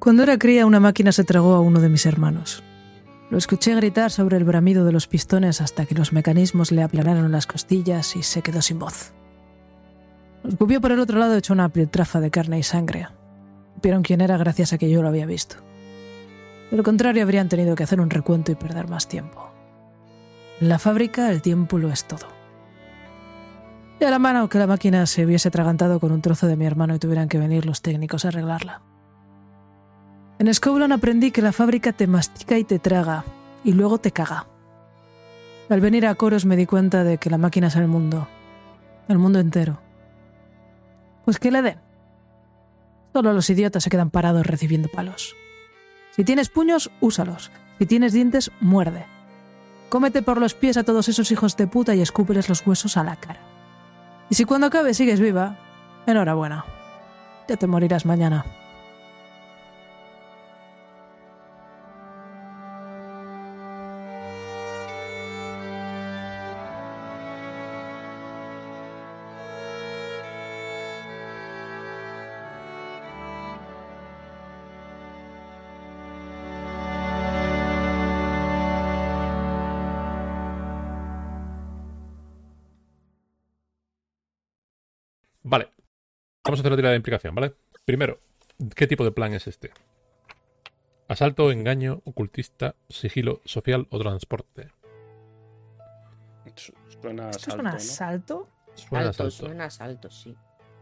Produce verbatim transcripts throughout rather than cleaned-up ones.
Cuando era cría, una máquina se tragó a uno de mis hermanos. Lo escuché gritar sobre el bramido de los pistones hasta que los mecanismos le aplanaron las costillas y se quedó sin voz. Lo escupió por el otro lado hecho una piltrafa de carne y sangre. Supieron quién era gracias a que yo lo había visto. De lo contrario, habrían tenido que hacer un recuento y perder más tiempo. En la fábrica, el tiempo lo es todo. Y a la mano que la máquina se hubiese atragantado con un trozo de mi hermano y tuvieran que venir los técnicos a arreglarla. En Scowlan aprendí que la fábrica te mastica y te traga, y luego te caga. Al venir a Coros me di cuenta de que la máquina es el mundo, el mundo entero. Pues que le den. Solo los idiotas se quedan parados recibiendo palos. Si tienes puños, úsalos. Si tienes dientes, muerde. Cómete por los pies a todos esos hijos de puta y escúpeles los huesos a la cara. Y si cuando acabe sigues viva, enhorabuena. Ya te morirás mañana. Vale, vamos a hacer la tirada de implicación, ¿vale? Primero, ¿qué tipo de plan es este? ¿Asalto, engaño, ocultista, sigilo, social o transporte? Suena a ¿Esto asalto, es un ¿no? asalto? Suena Alto, asalto. suena asalto, sí.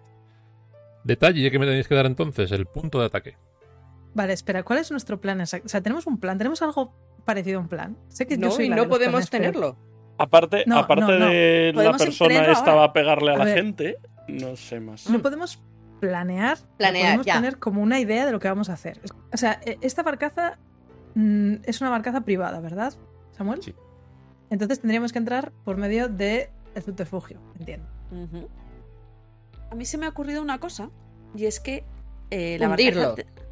Detalle que me tenéis que dar entonces, el punto de ataque. Vale, espera, ¿cuál es nuestro plan exacto? O sea, tenemos un plan, tenemos algo parecido a un plan. Sé que yo No, soy y la no de los podemos planes, pero- tenerlo. Aparte, No, aparte no, no. de la Podemos persona tenerlo esta ahora. va a pegarle a, A la ver. gente, no sé más. No podemos planear, Planear, podemos ya. tener como una idea de lo que vamos a hacer. O sea, e- esta barcaza mm, es una barcaza privada, ¿verdad, Samuel? Sí. Entonces tendríamos que entrar por medio del subterfugio, entiendo. Ujú. A mí se me ha ocurrido una cosa, y es que eh, la Hundirlo. barcaza te-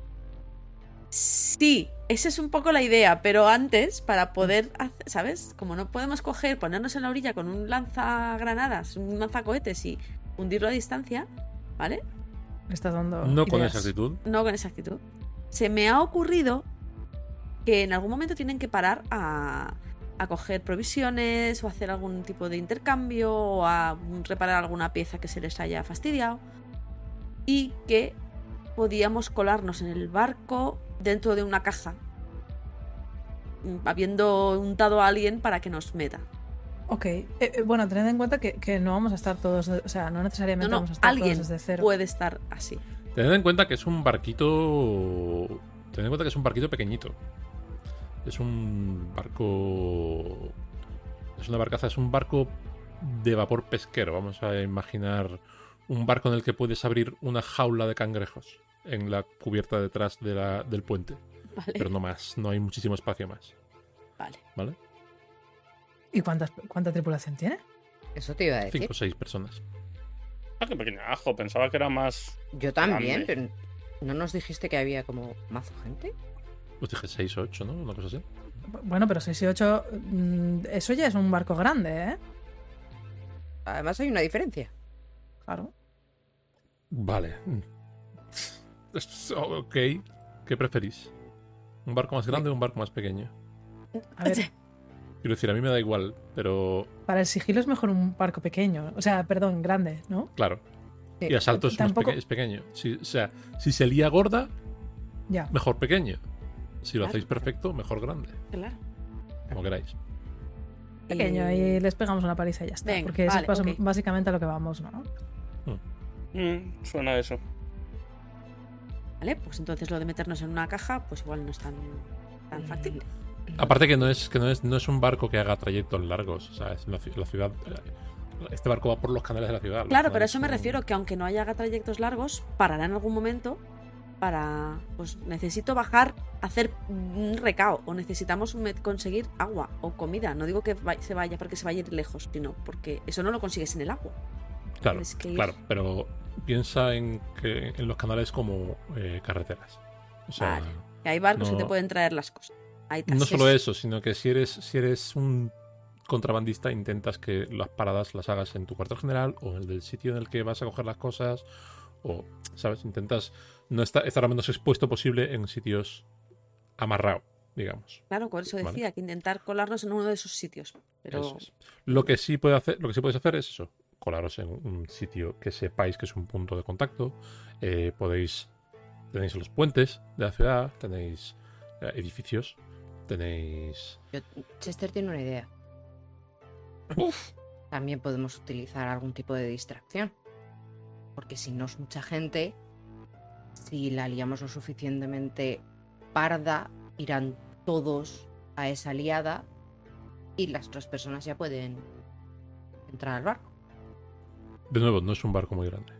Sí, esa es un poco la idea, pero antes, para poder hacer, ¿sabes? Como no podemos coger, ponernos en la orilla con un lanzagranadas, un lanzacohetes y hundirlo a distancia, ¿vale? Me estás dando No con ideas. esa actitud. No con esa actitud. Se me ha ocurrido que en algún momento tienen que parar a, a coger provisiones o hacer algún tipo de intercambio o a reparar alguna pieza que se les haya fastidiado y que podíamos colarnos en el barco dentro de una caja mm, habiendo untado a alguien para que nos meta. Ok, eh, eh, bueno, tened en cuenta que, que no vamos a estar todos, de- o sea, no No, necesariamente no, vamos a estar alguien todos desde cero. puede estar así. Tened en cuenta que es un barquito. Tened en cuenta que es un barquito pequeñito. Es un barco. Es una barcaza, es un barco de vapor pesquero. Vamos a imaginar un barco en el que puedes abrir una jaula de cangrejos en la cubierta detrás de la, del puente. Vale, Pero no más, no hay muchísimo espacio más. vale. ¿Vale? ¿Y cuántas, cuánta tripulación tiene? Eso te iba a decir. Cinco o seis personas. Ah, qué pequeñajo, pensaba que era más. Yo también, Grande. pero ¿no nos dijiste que había como mazo gente? Os dije seis o ocho, ¿no? Una cosa así. Bueno, pero seis y ocho, mm, eso ya es un barco grande, ¿eh? Además hay una diferencia. Claro. Vale. Es- Ok. ¿Qué preferís? ¿Un barco más grande o un barco más pequeño? A ver, Quiero decir, a mí me da igual, pero para el sigilo es mejor un barco pequeño. O sea, perdón, grande, ¿no? claro. Sí. Y asalto es, más Tampoco- peque- es pequeño. Si, o sea, si se lía gorda, Ya. mejor pequeño. Si lo Claro. hacéis perfecto, mejor grande. Claro. Como queráis. Pequeño, Y- y les pegamos una paliza y ya está. Venga, porque eso vale, es bas- ok. básicamente a lo que vamos, ¿no? Mm, suena a eso. Vale, pues entonces lo de meternos en una caja, pues igual no es tan, tan factible. Aparte que no es que no es no es un barco que haga trayectos largos, o sea, es la, ci- la ciudad este barco va por los canales de la ciudad. los Claro, pero a canales eso me son- refiero, que aunque no haya trayectos largos, parará en algún momento para, pues necesito bajar, hacer un recao, o necesitamos me- conseguir agua o comida. No digo que va- se vaya porque se vaya a ir lejos, sino porque eso no lo consigues en el agua. Claro, tienes que ir- claro, pero piensa en que en los canales como eh, carreteras. O sea, Vale. Que hay barcos no- que te pueden traer las cosas. Hay no taxis. solo eso, sino que si eres si eres un contrabandista intentas que las paradas las hagas en tu cuartel general o en el del sitio en el que vas a coger las cosas O, ¿sabes? Intentas no estar, estar lo menos expuesto posible en sitios amarrados, digamos. Claro, por eso decía Vale. que intentar colarnos en uno de esos sitios. Pero Eso es. Lo que sí puede hacer, lo que sí podéis hacer es eso. Colaros en un sitio que sepáis que es un punto de contacto. Eh, podéis. Tenéis los puentes de la ciudad, tenéis eh, edificios, tenéis. Yo- Chester tiene una idea. También podemos utilizar algún tipo de distracción. Porque si no es mucha gente, si la liamos lo suficientemente parda, irán todos a esa liada y las otras personas ya pueden entrar al barco. De nuevo, no es un barco muy grande.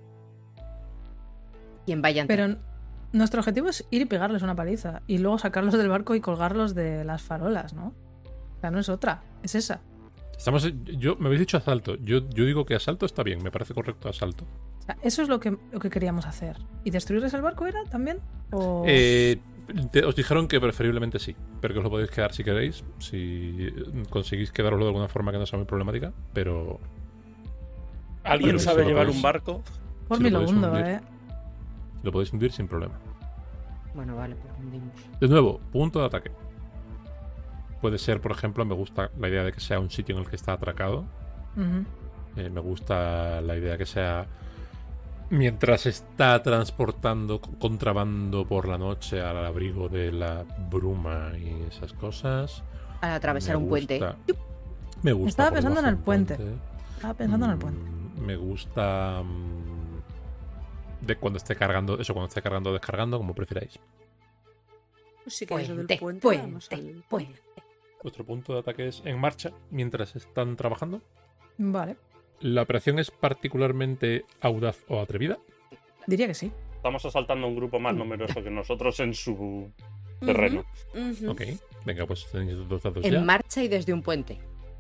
Quien vaya a entrar. Pero nuestro objetivo es ir y pegarles una paliza y luego sacarlos del barco y colgarlos de las farolas, ¿no? O sea, no es otra, es esa. Estamos. Yo me habéis dicho asalto. Yo, yo digo que asalto está bien, me parece correcto asalto. O sea, eso es lo que, lo que queríamos hacer. ¿Y destruirles el barco era también? ¿O... Eh, te- os dijeron que preferiblemente sí, pero que os lo podéis quedar si queréis, si conseguís quedaroslo de alguna forma que no sea muy problemática, pero ¿Alguien Bueno, sabe si lo llevar podéis- un barco? Por si mí lo lo podéis hundo, hundir. ¿eh? lo podéis hundir sin problema. Bueno, vale, pues hundimos. De nuevo, punto de ataque. Puede ser, por ejemplo, me gusta la idea de que sea un sitio en el que está atracado. Ujú. Eh, me gusta la idea que sea mientras está transportando c- contrabando por la noche al abrigo de la bruma y esas cosas. Al atravesar Me un puente. gusta- Me gusta. Estaba por pensando en debajo el un puente. Estaba pensando en el Mm, puente. Me gusta mm, de cuando esté cargando, eso, cuando esté cargando o descargando, como prefiráis. pues sí que eso del Puente, puente, puente, vamos al- puente. Vuestro punto de ataque es en marcha mientras están trabajando. Vale, La operación es particularmente audaz o atrevida. diría que sí. Estamos asaltando a un grupo más numeroso que nosotros en su terreno. Ujú, ujú. Ok, venga, pues tenéis dos datos En ya. marcha y desde un puente.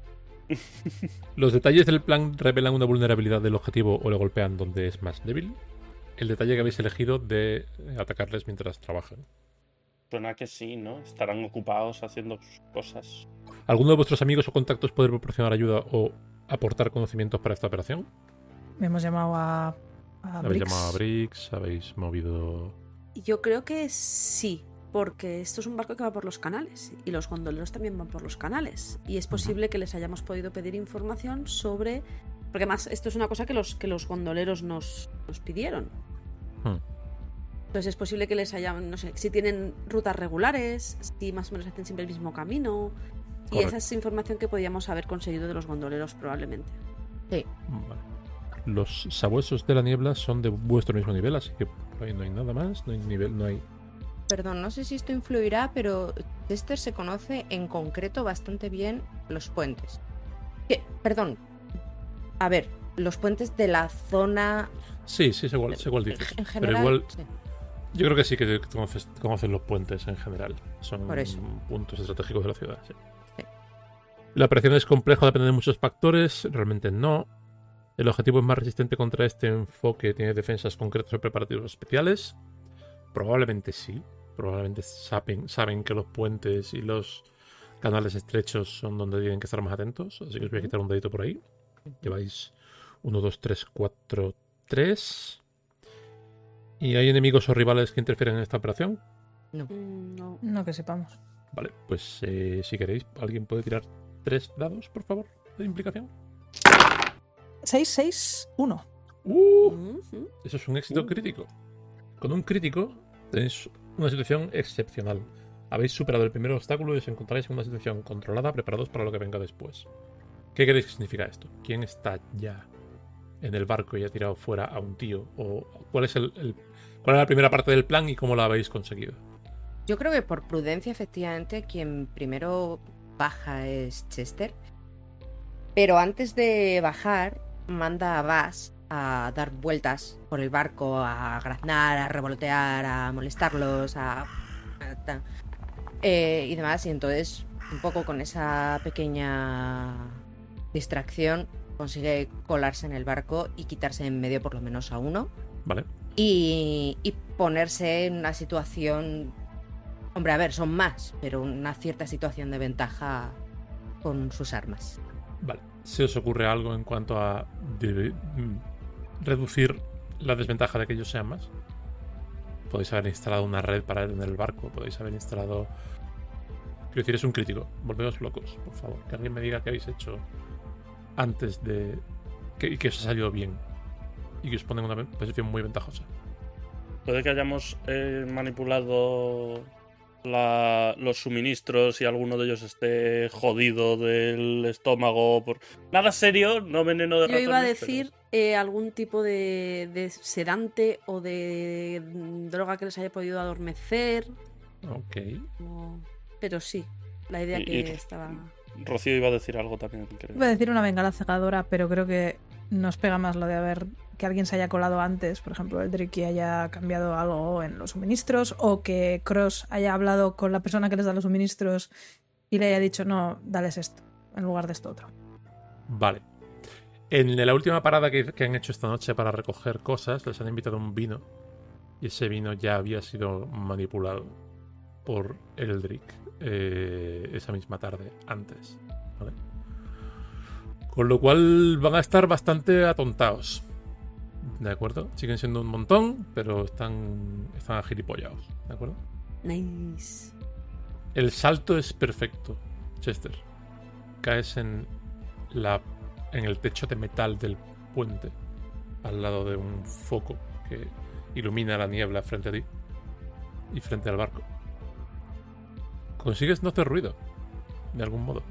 Los detalles del plan revelan una vulnerabilidad del objetivo o le golpean donde es más débil. El detalle que habéis elegido de atacarles mientras trabajan. Suena que sí, ¿no? Estarán ocupados haciendo sus cosas. ¿Alguno de vuestros amigos o contactos puede proporcionar ayuda o aportar conocimientos para esta operación? Hemos llamado a, a Habéis Briggs. llamado a Briggs, habéis movido... Yo creo que sí, porque esto es un barco que va por los canales y los gondoleros también van por los canales. Y es posible que les hayamos podido pedir información sobre... Porque además esto es una cosa que los, que los gondoleros nos, nos pidieron. Hmm. Entonces es posible que les hayan, no sé, si tienen rutas regulares, si más o menos hacen siempre el mismo camino. Y Correcto. esa es información que podíamos haber conseguido de los gondoleros probablemente. Sí. Vale. Los sabuesos de la niebla son de vuestro mismo nivel, así que por ahí no hay nada más, no hay nivel, no hay... Perdón, no sé si esto influirá, pero Chester se conoce en concreto bastante bien los puentes. ¿Qué? Perdón. A ver, los puentes de la zona Sí, sí, sé cuál, sé cuál dices. en general. Pero igual, sí. yo creo que sí que conoces, conoces los puentes en general. Son Por eso. puntos estratégicos de la ciudad. Sí. Sí. La operación es compleja, depende de muchos factores. Realmente no. El objetivo es más resistente contra este enfoque. Tiene defensas concretas o preparativos especiales. Probablemente sí. Probablemente saben, saben que los puentes y los canales estrechos son donde tienen que estar más atentos. Así que os voy a quitar un dedito por ahí. Lleváis uno, dos, tres, cuatro, tres. ¿Y hay enemigos o rivales que interfieren en esta operación? Mm, No. No que sepamos. Vale, pues eh, si queréis, ¿alguien puede tirar tres dados, por favor, de implicación? seis, seis, uno. ¡Uh! Ujú. Eso es un éxito crítico. Con un crítico tenéis una situación excepcional. Habéis superado el primer obstáculo y os encontráis en una situación controlada, preparados para lo que venga después. ¿Qué creéis que significa esto? ¿Quién está ya en el barco y ha tirado fuera a un tío? ¿O cuál es el, el- cuál es la primera parte del plan y cómo la habéis conseguido? Yo creo que por prudencia, efectivamente, quien primero baja es Chester. Pero antes de bajar, manda a Bass a dar vueltas por el barco, a graznar, a revolotear, a molestarlos, a... a ta- eh, y demás. Y entonces, un poco con esa pequeña distracción, consigue colarse en el barco y quitarse en medio por lo menos a uno. Vale. Y, y ponerse en una situación... Hombre, a ver, son más, pero una cierta situación de ventaja con sus armas. Vale. ¿Se os ocurre algo en cuanto a de- mm, reducir la desventaja de que ellos sean más. Podéis haber instalado una red para él en el barco. Podéis haber instalado... Quiero decir, es un crítico. Volveos locos, por favor. Que alguien me diga qué habéis hecho antes de... Que, y que os ha salido bien. Y que os pone en una posición muy ventajosa. Puede que hayamos eh, manipulado la, los suministros y alguno de ellos esté jodido del estómago. Por... Nada serio, no veneno de Yo ratones. iba a decir pero... eh, algún tipo de, de sedante o de droga que les haya podido adormecer. Ok. O... Pero sí, la idea Y- que y- estaba... Rocío iba a decir algo también, creo. Iba a decir una bengala cegadora, pero creo que nos pega más lo de haber que alguien se haya colado antes, por ejemplo, el Driki haya cambiado algo en los suministros, o que Cross haya hablado con la persona que les da los suministros y le haya dicho, no, dales esto, en lugar de esto otro. Vale. En la última parada que, que han hecho esta noche para recoger cosas, les han invitado un vino. Y ese vino ya había sido manipulado por Eldrick eh, esa misma tarde, antes. ¿Vale? Con lo cual van a estar bastante atontados. ¿De acuerdo? Siguen siendo un montón, pero están, están agilipollados. ¿De acuerdo? Nice. El salto es perfecto, Chester. Caes en la en el techo de metal del puente, al lado de un foco que ilumina la niebla frente a ti y frente al barco. Consigues no hacer ruido, de algún modo.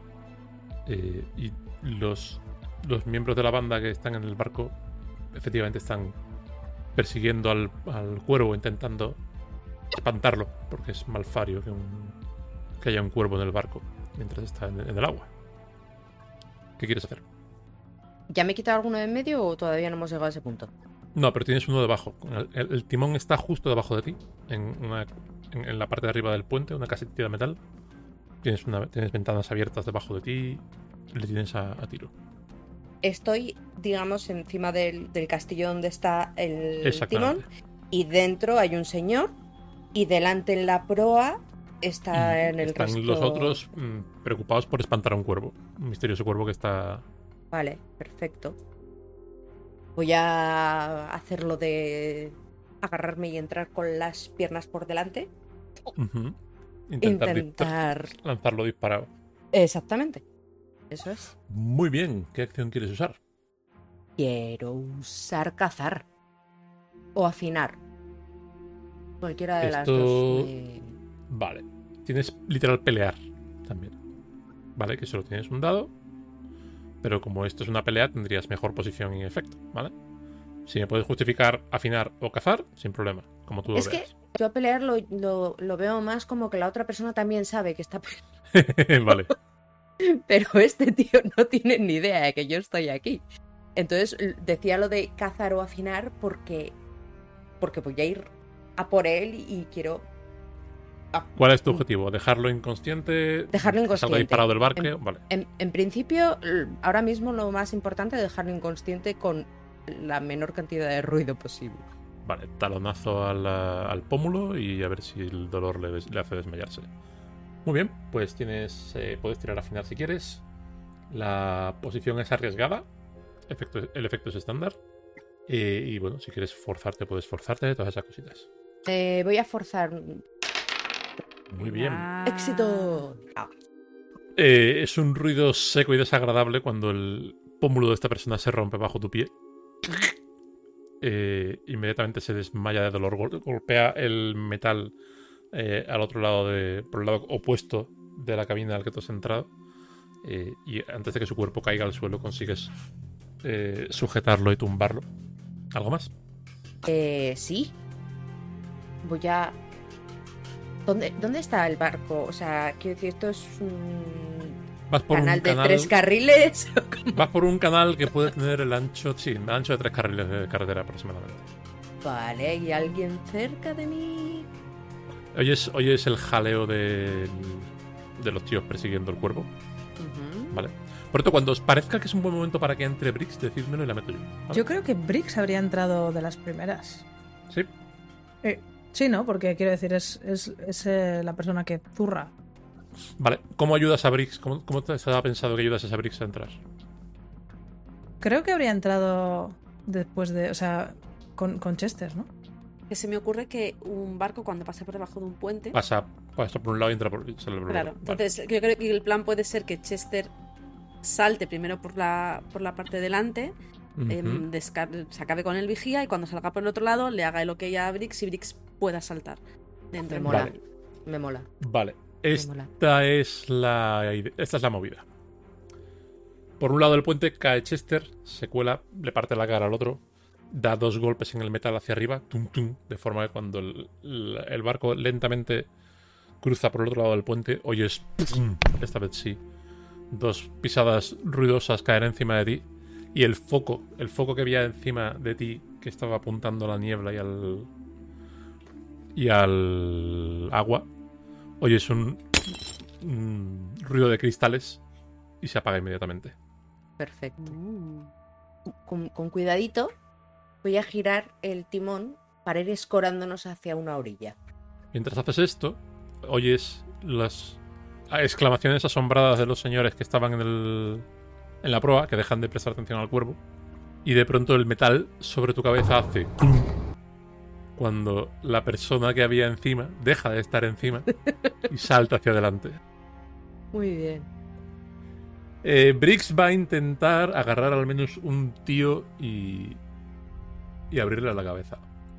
Eh, y los, los miembros de la banda que están en el barco efectivamente están persiguiendo al, al cuervo, intentando espantarlo, porque es malfario que, un, que haya un cuervo en el barco mientras está en, en el agua. ¿Qué quieres hacer? ¿Ya me he quitado alguno de en medio o todavía no hemos llegado a ese punto? No, pero tienes uno debajo. El, el- el timón está justo debajo de ti, en, una, en, en la parte de arriba del puente, una casetilla de metal. Tienes, una, tienes ventanas abiertas debajo de ti, le tienes a, a tiro. Estoy, digamos, encima del, del castillo donde está el timón Exactamente. y dentro hay un señor y delante en la proa está Y en el están resto... los otros mm, preocupados por espantar a un cuervo. Un misterioso cuervo que está... Vale, perfecto. Voy a hacerlo de agarrarme y entrar con las piernas por delante. Ujú. Intentar, di- Intentar... lanzarlo disparado. Exactamente. Eso es. Muy bien. ¿Qué acción quieres usar? Quiero usar cazar. O afinar. Cualquiera de las Esto- dos. me- Vale. Tienes literal pelear también. Vale, que solo tienes un dado. Pero como esto es una pelea, tendrías mejor posición y efecto, ¿vale? Si me puedes justificar afinar o cazar, sin problema. Como tú lo Es que veas. yo a pelear lo, lo- lo veo más como que la otra persona también sabe que está peleando. Vale. Pero este tío no tiene ni idea de que yo estoy aquí. Entonces l- decía lo de cazar o afinar porque, porque voy a ir a por él y quiero ah, ¿Cuál es tu objetivo? ¿Dejarlo inconsciente? Dejarlo ¿Que salga inconsciente. disparado del barco? En- Vale. En, en principio, l- ahora mismo lo más importante es dejarlo inconsciente con la menor cantidad de ruido posible. Vale, talonazo al, al pómulo y a ver si el dolor le, des- le hace desmayarse. Muy bien, pues tienes eh, puedes tirar a afinar si quieres. La posición es arriesgada. Efecto, el efecto es estándar. Eh, y bueno, si quieres forzarte, puedes forzarte, todas esas cositas. Eh, voy a forzar. Muy bien. Ah. ¡Éxito! Ah, Eh, es un ruido seco y desagradable cuando el pómulo de esta persona se rompe bajo tu pie. Eh, inmediatamente se desmaya de dolor, gol- golpea el metal eh, al otro lado, de, por el lado opuesto de la cabina al que tú has entrado. Eh, y antes de que su cuerpo caiga al suelo consigues eh, sujetarlo y tumbarlo. ¿Algo más? eh, sí. Voy a. ¿Dónde, ¿Dónde está el barco? O sea, quiero decir, esto es un Vas por canal un de canal. tres carriles. Vas por un canal que puede tener el ancho. Sí, el ancho de tres carriles de carretera aproximadamente. Vale, ¿y alguien cerca de mí? Oyes, oyes el jaleo de, de los tíos persiguiendo el cuervo. Ujú. Vale. Por cierto, cuando os parezca que es un buen momento para que entre Brix, decídmelo y la meto yo. ¿vale? Yo creo que Brix habría entrado de las primeras. Sí. Sí, ¿no? Porque quiero decir, es, es, es eh, la persona que zurra. Vale. ¿Cómo ayudas a Brix? ¿Cómo, cómo te estaba pensado que ayudas a esa Brix a entrar? Creo que habría entrado después de... O sea, con, con Chester, ¿no? Que se me ocurre que un barco cuando pasa por debajo de un puente... Pasa, pasa por un lado y entra por, sale por Claro, el otro. entonces yo creo que el plan puede ser que Chester salte primero por la, por la parte delante, Vale. eh, Ujú. descar- se acabe con el vigía y cuando salga por el otro lado le haga el ok a Brix y Brix pueda saltar dentro. Me mola. Vale. Me mola. Vale, Me mola. esta es la ide- esta es la movida. Por un lado del puente cae Chester, se cuela, le parte la cara al otro, da dos golpes en el metal hacia arriba, tum tum, de forma que cuando el, el- el barco lentamente cruza por el otro lado del puente, oyes, pum, esta vez sí, dos pisadas ruidosas caer encima de ti y el foco, el foco que había encima de ti que estaba apuntando a la niebla y al y al agua, oyes un, un ruido de cristales y se apaga inmediatamente. Perfecto. Mm. Con, con cuidadito voy a girar el timón para ir escorándonos hacia una orilla. Mientras haces esto, oyes las exclamaciones asombradas de los señores que estaban en, el, en la proa, que dejan de prestar atención al cuervo, y de pronto el metal sobre tu cabeza hace ¡clum! Cuando la persona que había encima deja de estar encima y salta hacia adelante. Muy bien. Eh, Brix va a intentar agarrar al menos un tío y, y abrirle la cabeza.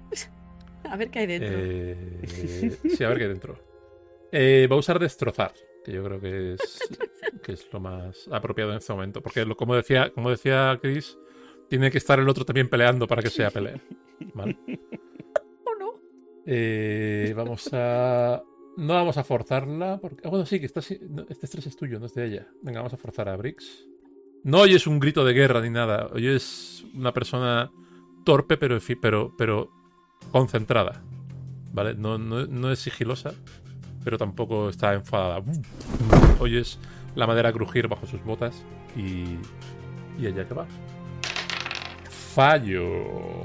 A ver qué hay dentro. Eh, sí, a ver qué hay dentro. Eh, va a usar destrozar, que yo creo que es, que es lo más apropiado en este momento. Porque, lo, como decía, como decía Chris, tiene que estar el otro también peleando para que sea pelea. ¿Vale? ¿O no? Eh, vamos a... No vamos a forzarla porque... Ah, bueno, sí, que está... no, este estrés es tuyo, no es de ella. Venga, vamos a forzar a Brix. No oyes un grito de guerra ni nada. Oyes una persona torpe pero, efi- pero, pero concentrada. ¿Vale? No, no, no es sigilosa, pero tampoco está enfadada. Oyes la madera crujir bajo sus botas y... Y ella que va. Fallo.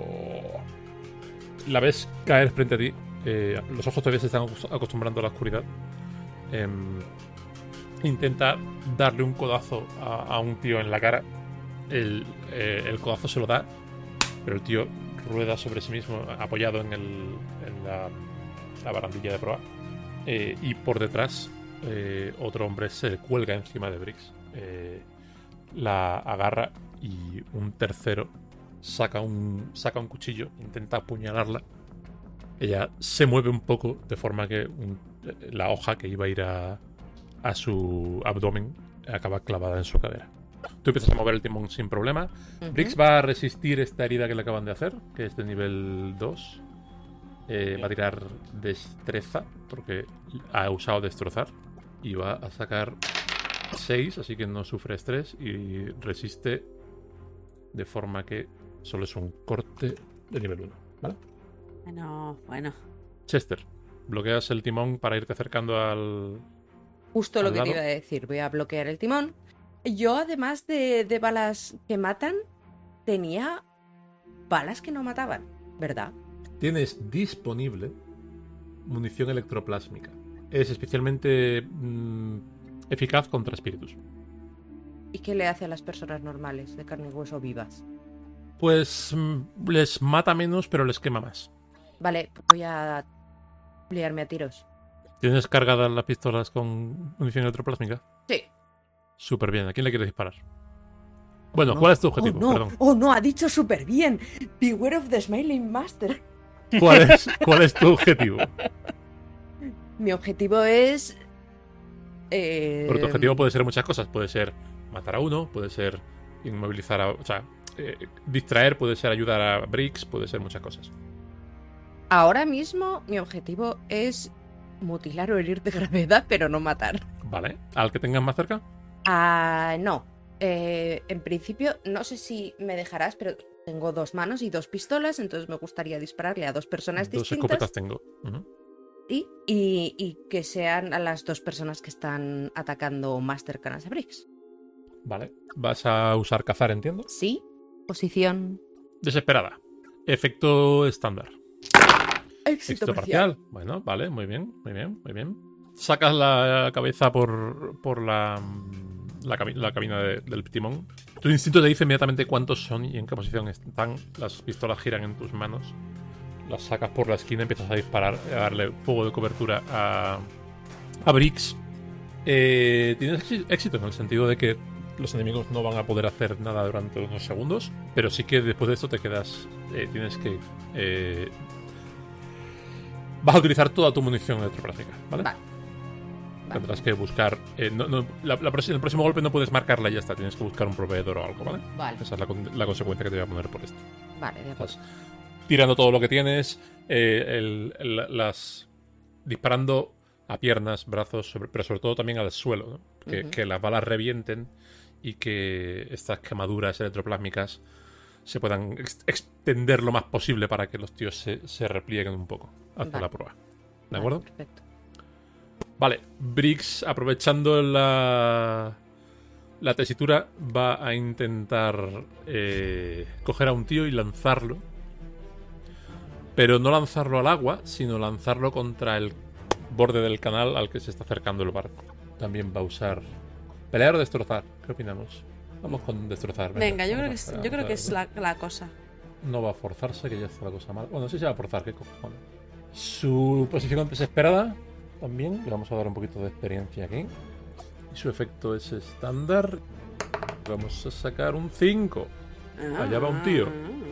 La ves caer frente a ti. Eh, los ojos todavía se están acostumbrando a la oscuridad. Eh, intenta darle un codazo a, a un tío en la cara. El, eh, el codazo se lo da, pero el tío rueda sobre sí mismo, apoyado en, el, en la, la barandilla de proa. Eh, y por detrás, eh, otro hombre se cuelga encima de Brix. Eh, la agarra y un tercero saca un, saca un cuchillo, intenta apuñalarla. Ella se mueve un poco de forma que un, la hoja que iba a ir a, a su abdomen acaba clavada en su cadera. Tú empiezas a mover el timón sin problema. Ujú. Brix va a resistir esta herida que le acaban de hacer, que es de nivel dos. Eh, va a tirar destreza, porque ha usado destrozar. Y va a sacar seis, así que no sufre estrés y resiste de forma que solo es un corte de nivel uno. ¿Vale? Bueno, bueno. Chester, bloqueas el timón para irte acercando al... Justo lo al que te lado. iba a decir. Voy a bloquear el timón. Yo, además de, de balas que matan, tenía balas que no mataban, ¿verdad? Tienes disponible munición electroplásmica. Es especialmente mm, eficaz contra espíritus. ¿Y qué le hace a las personas normales, de carne y hueso vivas? Pues mm, les mata menos, pero les quema más. Vale, voy a liarme a tiros. ¿Tienes cargadas las pistolas con munición electroplásmica? Sí. Súper bien. ¿A quién le quieres disparar? Bueno, No. ¿cuál es tu objetivo? Oh, no. Perdón. Oh, no, ha dicho súper bien. Beware of the Smiling Master. ¿Cuál es, ¿Cuál es tu objetivo? Mi objetivo es... Eh... Porque tu objetivo puede ser muchas cosas. Puede ser matar a uno, puede ser inmovilizar a... O sea, eh, distraer, puede ser ayudar a Brix, puede ser muchas cosas. Ahora mismo mi objetivo es mutilar o herir de gravedad, pero no matar. Vale. ¿Al que tengas más cerca? Ah, no. Eh, en principio, no sé si me dejarás, pero tengo dos manos y dos pistolas, entonces me gustaría dispararle a dos personas Dos distintas. escopetas tengo. Ujú. Y, y, y que sean a las dos personas que están atacando más cercanas a Brix. Vale. Vas a usar cazar, entiendo. Sí. Posición. Desesperada. Efecto estándar. Éxito Éxito parcial. parcial. Bueno, vale, muy bien, muy bien, muy bien. Sacas la cabeza por, por la, la, cabi- la cabina de- del timón. Tu instinto te dice inmediatamente cuántos son y en qué posición están. Las pistolas giran en tus manos. Las sacas por la esquina, empiezas a disparar, a darle fuego de cobertura a, a Briggs. Eh, tienes éxito en el sentido de que los enemigos no van a poder hacer nada durante unos segundos, pero sí que después de esto te quedas... Eh, tienes que... Eh, vas a utilizar toda tu munición electroplática, ¿vale? Vale. Tendrás que buscar... Eh, no, no, la, la, el próximo golpe no puedes marcarla y ya está. Tienes que buscar un proveedor o algo, ¿vale? Vale. Esa es la, la consecuencia que te voy a poner por esto. Vale, de acuerdo. Estás tirando todo lo que tienes, eh, el, el, las disparando a piernas, brazos, sobre, pero sobre todo también al suelo, ¿no? Que, uh-huh. que las balas revienten y que estas quemaduras electroplásmicas se puedan ex extender lo más posible para que los tíos se, se replieguen un poco. Haz vale. la prueba. ¿De vale, acuerdo? Perfecto. Vale, Briggs, aprovechando la, la tesitura, va a intentar eh, coger a un tío y lanzarlo. Pero no lanzarlo al agua, sino lanzarlo contra el borde del canal al que se está acercando el barco. También va a usar... ¿Pelear o destrozar? ¿Qué opinamos? Vamos con destrozar. Venga, venga yo, creo que es, yo creo que es la, la cosa. No va a forzarse, que ya está la cosa mal. Bueno, sí se va a forzar, qué cojones. Su posición desesperada también. Le vamos a dar un poquito de experiencia aquí. Y su efecto es estándar. Vamos a sacar un cinco. Ah, allá va un tío.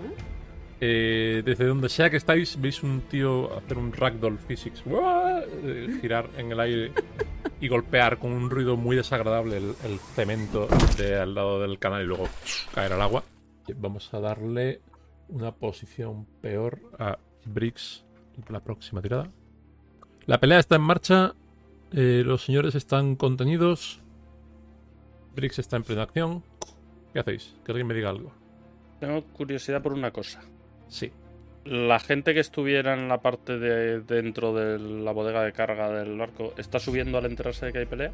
Eh, desde donde sea que estáis, veis un tío hacer un ragdoll physics. Eh, girar en el aire y golpear con un ruido muy desagradable el, el cemento de al lado del canal y luego caer al agua. Vamos a darle una posición peor a Briggs la próxima tirada. La pelea está en marcha. Eh, los señores están contenidos. Briggs está en plena acción. ¿Qué hacéis? Que alguien me diga algo. Tengo curiosidad por una cosa. Sí. ¿La gente que estuviera en la parte de dentro de la bodega de carga del barco está subiendo al enterarse de que hay pelea?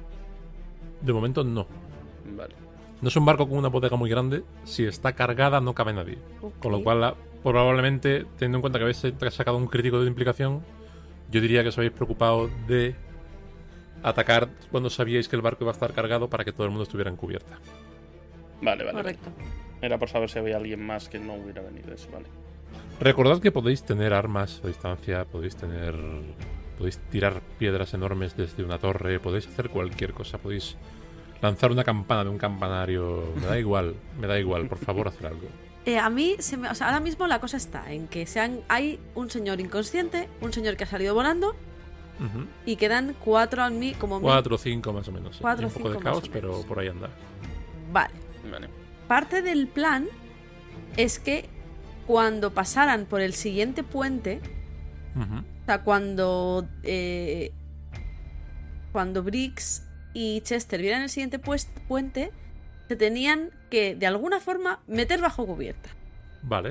De momento no. Vale. No es un barco con una bodega muy grande. Si está cargada no cabe nadie. Okay. Con lo cual, la, probablemente, teniendo en cuenta que habéis sacado un crítico de implicación, yo diría que os habéis preocupado de atacar cuando sabíais que el barco iba a estar cargado para que todo el mundo estuviera en cubierta. Vale, vale. Correcto. Era por saber si había alguien más que no hubiera venido eso, vale. Recordad que podéis tener armas a distancia, podéis tener... podéis tirar piedras enormes desde una torre, podéis hacer cualquier cosa, podéis lanzar una campana de un campanario. Me da igual, me da igual, por favor, hacer algo. Eh, a mí, se me, o sea, ahora mismo la cosa está en que sean, hay un señor inconsciente, un señor que ha salido volando, uh-huh. y quedan cuatro a mí como... Cuatro o cinco más o menos. Sí. Cuatro un poco de caos, pero por ahí anda. Vale. Vale. Parte del plan es que cuando pasaran por el siguiente puente, uh-huh. o sea, cuando eh, cuando Briggs y Chester vieran el siguiente pues, puente, se tenían que, de alguna forma, meter bajo cubierta. Vale.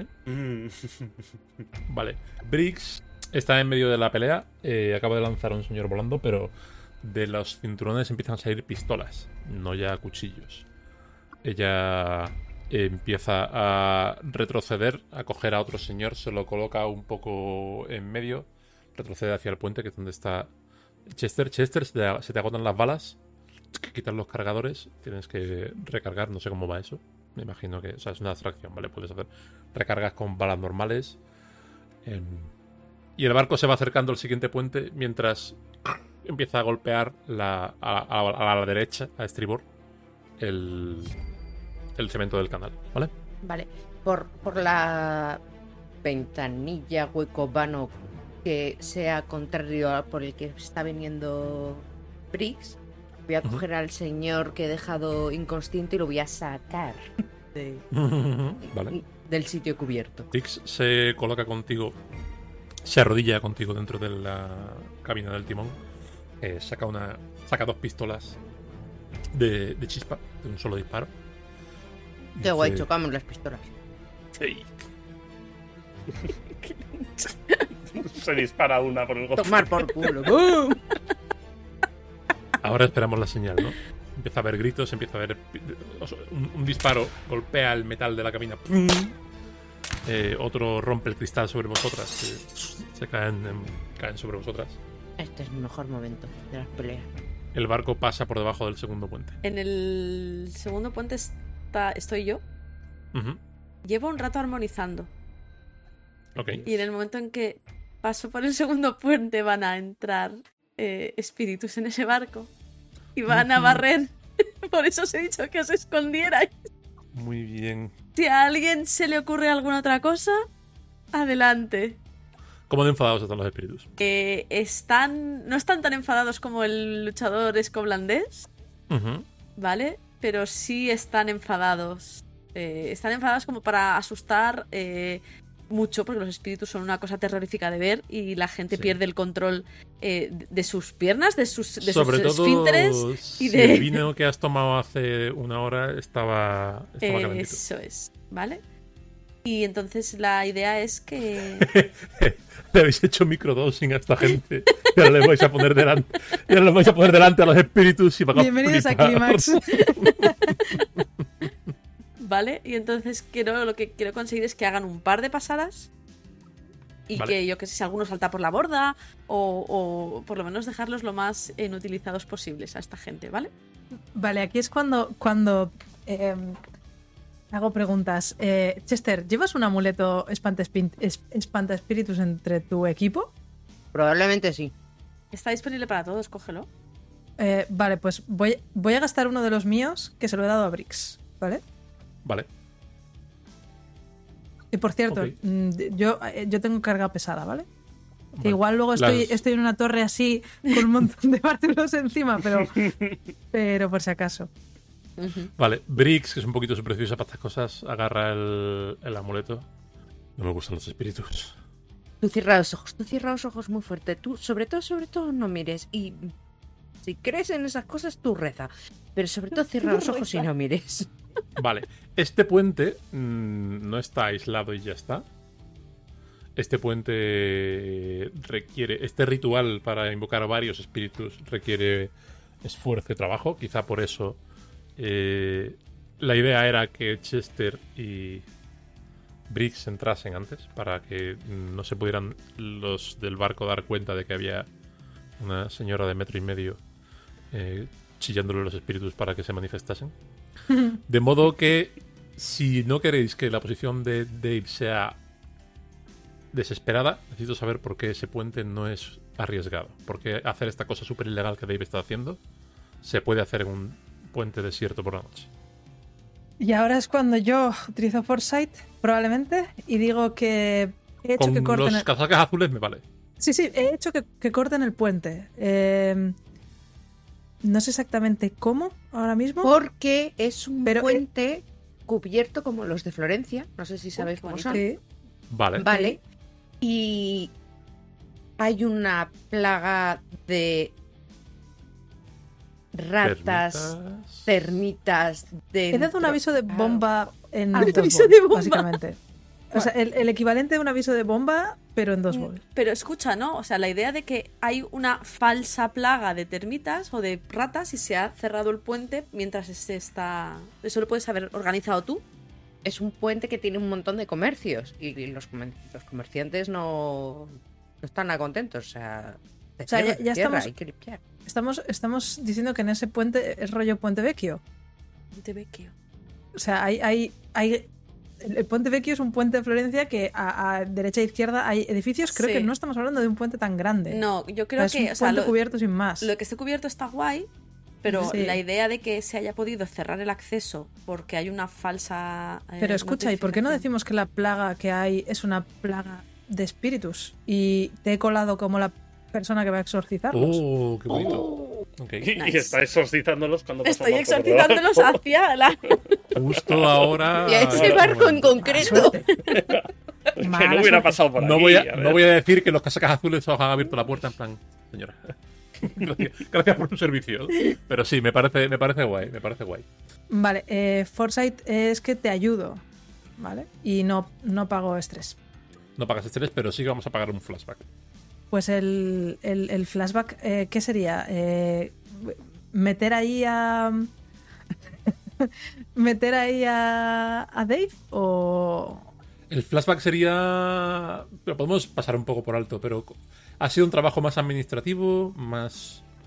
Vale. Briggs está en medio de la pelea. Eh, acaba de lanzar a un señor volando, pero de los cinturones empiezan a salir pistolas, no ya cuchillos. Ella empieza a retroceder, a coger a otro señor, se lo coloca un poco en medio, retrocede hacia el puente, que es donde está Chester. Chester, se te, se te agotan las balas, quitan los cargadores, tienes que recargar, no sé cómo va eso. Me imagino que, o sea, es una abstracción, ¿vale? Puedes hacer recargas con balas normales. Eh, y el barco se va acercando al siguiente puente mientras empieza a golpear la, a, a, a la derecha, a estribor, el, el cemento del canal, ¿vale? Vale. Por, por la ventanilla, hueco vano que sea contrario a por el que está viniendo Briggs, voy a coger uh-huh. al señor que he dejado inconsciente y lo voy a sacar de, vale. del sitio cubierto. Briggs se coloca contigo, se arrodilla contigo dentro de la cabina del timón, eh, saca una saca dos pistolas de, de chispa, de un solo disparo. Qué guay, chocamos las pistolas. Ey. Se dispara una por el gozo. Tomar por culo. Ahora esperamos la señal, ¿no? Empieza a haber gritos, empieza a haber un, un disparo, golpea el metal de la cabina. ¡Pum! Eh, otro rompe el cristal sobre vosotras, que se caen, caen sobre vosotras. Este es el mejor momento de las peleas. El barco pasa por debajo del segundo puente. En el segundo puente está está, estoy yo, Ujú. llevo un rato armonizando. Ok. Y en el momento en que paso por el segundo puente van a entrar eh, espíritus en ese barco. Y van a Ujú. barrer. Por eso os he dicho que os escondierais. Muy bien. Si a alguien se le ocurre alguna otra cosa, adelante. ¿Cómo de enfadados están los espíritus? Eh, están, no están tan enfadados como el luchador escoblandés, Ujú. ¿vale? Pero sí están enfadados. Eh, están enfadados como para asustar eh, mucho, porque los espíritus son una cosa terrorífica de ver y la gente Sí. pierde el control eh, de sus piernas, de sus, de Sobre sus todo esfínteres. si y de- el vino que has tomado hace una hora estaba, estaba Eh, calentito. eso es, ¿vale? Y entonces la idea es que... Le habéis hecho microdosing a esta gente. Y ahora les vais a poner delante. Y ahora les vais a poner delante a los espíritus y van a Bienvenidos a flipar. Clímax. ¿Vale? Y entonces quiero, lo que quiero conseguir es que hagan un par de pasadas y Vale. que yo que sé si alguno salta por la borda o, o por lo menos dejarlos lo más inutilizados posibles a esta gente, ¿vale? Vale, aquí es cuando, cuando eh, hago preguntas. Eh, Chester, ¿llevas un amuleto espantespin- es- espanta-espíritus entre tu equipo? Probablemente sí. Está disponible para todos, cógelo. Eh, vale, pues voy, voy a gastar uno de los míos que se lo he dado a Brix, ¿vale? Vale. Y por cierto, Ok. mm, yo, eh, yo tengo carga pesada, ¿vale? Que Vale. igual luego estoy, Las- estoy en una torre así con un montón de bártulos encima, pero, pero por si acaso. Ujú. Vale. Brix, que es un poquito supersticiosa para estas cosas, agarra el, el amuleto. No me gustan los espíritus. Tú cierra los ojos, tú cierra los ojos muy fuerte. Tú, sobre todo, sobre todo, no mires. Y si crees en esas cosas, tú reza. Pero sobre todo, cierra los ojos y no mires. Vale. Este puente mm, no está aislado y ya está. Este puente requiere... Este ritual para invocar a varios espíritus requiere esfuerzo y trabajo. Quizá por eso eh, la idea era que Chester y Briggs entrasen antes para que no se pudieran los del barco dar cuenta de que había una señora de metro y medio eh, chillándole a los espíritus para que se manifestasen. De modo que si no queréis que la posición de Dave sea desesperada, necesito saber por qué ese puente no es arriesgado. Porque hacer esta cosa súper ilegal que Dave está haciendo se puede hacer en un puente desierto por la noche. Y ahora es cuando yo utilizo Foresight, probablemente, y digo que he hecho Con que corten los el... casacas azules me vale. Sí, sí, he hecho que, que corten el puente. Eh, no sé exactamente cómo ahora mismo. Porque es un Pero, eh, puente cubierto como los de Florencia. No sé si sabéis qué cómo bonito. son. Sí. Vale. Vale. Y hay una plaga de ratas, Termitas. termitas, de. He dado un aviso de bomba en Ah, dos un aviso bols, de bomba. básicamente. O sea, el, el equivalente de un aviso de bomba, pero en dos bols. Pero escucha, ¿no? O sea, la idea de que hay una falsa plaga de termitas o de ratas y se ha cerrado el puente mientras se está... ¿Eso lo puedes haber organizado tú? Es un puente que tiene un montón de comercios. Y los, comer- los comerciantes no, no están nada contentos. O sea, te O sea, cierra, ya- te ya cierra, estamos- hay que limpiar. Estamos, estamos diciendo que en ese puente es rollo Puente Vecchio. Puente Vecchio. O sea, hay, hay, hay el, el Puente Vecchio es un puente de Florencia que a, a derecha e izquierda hay edificios. Creo Sí. que no estamos hablando de un puente tan grande. No, yo creo es que... un O sea, puente lo, cubierto sin más. lo que esté cubierto está guay, pero Sí. la idea de que se haya podido cerrar el acceso porque hay una falsa... eh, Pero escucha, ¿y por qué no notificación? decimos que la plaga que hay es una plaga de espíritus? Y te he colado como la persona que va a exorcizarlos. Oh, qué bonito. Ok. Y, y Nice. está exorcizándolos cuando pasa Estoy un barco por exorcizándolos debajo. hacia la... Justo ahora. Y a ese barco en concreto. Que no Mala hubiera suerte. pasado por No aquí. voy, a, a ver. no voy a decir que los casacas azules os han abierto la puerta en plan, señora. Gracias, gracias por su servicio. Pero sí, me parece, me parece guay, me parece guay. Vale, eh, Foresight es que te ayudo, ¿vale? Y no, no pago estrés. No pagas estrés, pero sí que vamos a pagar un flashback. Pues el, el, el flashback, eh, ¿qué sería? Eh, ¿Meter ahí a... ¿Meter ahí a, a Dave? ¿O...? El flashback sería... Lo podemos pasar un poco por alto, pero ha sido un trabajo más administrativo, más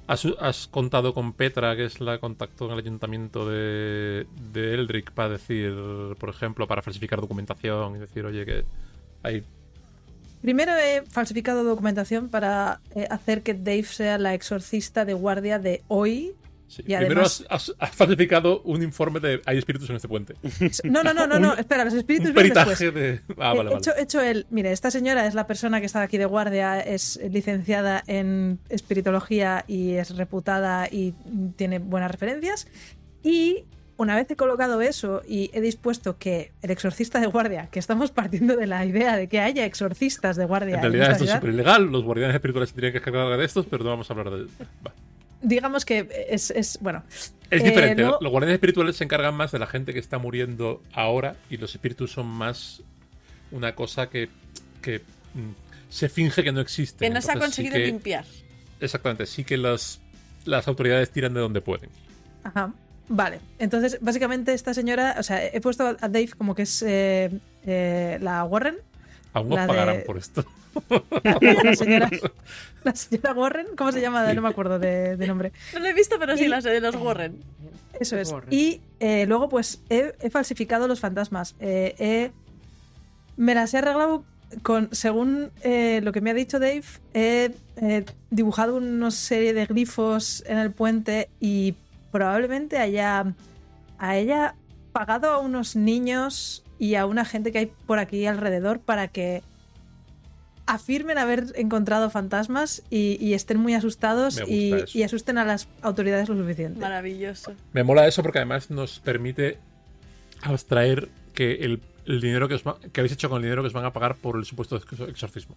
¿Has, has contado con Petra, que es la contacto en el ayuntamiento de, de Eldrick, para decir, por ejemplo, para falsificar documentación y decir, oye, que hay... Primero he falsificado documentación para eh, hacer que Dave sea la exorcista de guardia de hoy. Sí. Y Primero además... has, has, has falsificado un informe de hay espíritus en este puente. No, no, no, no, no. Un- espera, los espíritus Un vienen peritaje después. de... Ah, vale, he hecho, vale. he hecho el... Mire, esta señora es la persona que está aquí de guardia, es licenciada en espiritología y es reputada y tiene buenas referencias. Y una vez he colocado eso y he dispuesto que el exorcista de guardia, que estamos partiendo de la idea de que haya exorcistas de guardia En realidad esta esto es ciudad, súper ilegal, los guardianes espirituales se tendrían que cargar de estos, pero no vamos a hablar de... Va. digamos que es, es bueno. Es Eh, diferente, luego- los guardianes espirituales se encargan más de la gente que está muriendo ahora y los espíritus son más una cosa que, que mm, se finge que no existe. Que no se ha Entonces, sí conseguido que- limpiar. Exactamente, sí que las, las autoridades tiran de donde pueden. Ajá. Vale, entonces básicamente esta señora, o sea, he puesto a Dave como que es eh, eh, la Warren, Aún nos La pagarán de- por esto. la señora, la señora Warren, ¿cómo se llama? Sí. No me acuerdo de, de nombre. No lo he visto, pero sí Y- la sé de los Warren. Eso es. Warren. Y eh, luego pues he, he falsificado los fantasmas. Eh, he- me las he arreglado con, según eh, lo que me ha dicho Dave, he eh, dibujado una serie de glifos en el puente y probablemente haya, haya pagado a unos niños y a una gente que hay por aquí alrededor para que afirmen haber encontrado fantasmas y, y estén muy asustados Me gusta y, eso. y asusten a las autoridades lo suficiente. Maravilloso. Me mola eso porque además nos permite abstraer que el, el dinero que, os va- que habéis hecho con el dinero que os van a pagar por el supuesto exor- exorcismo.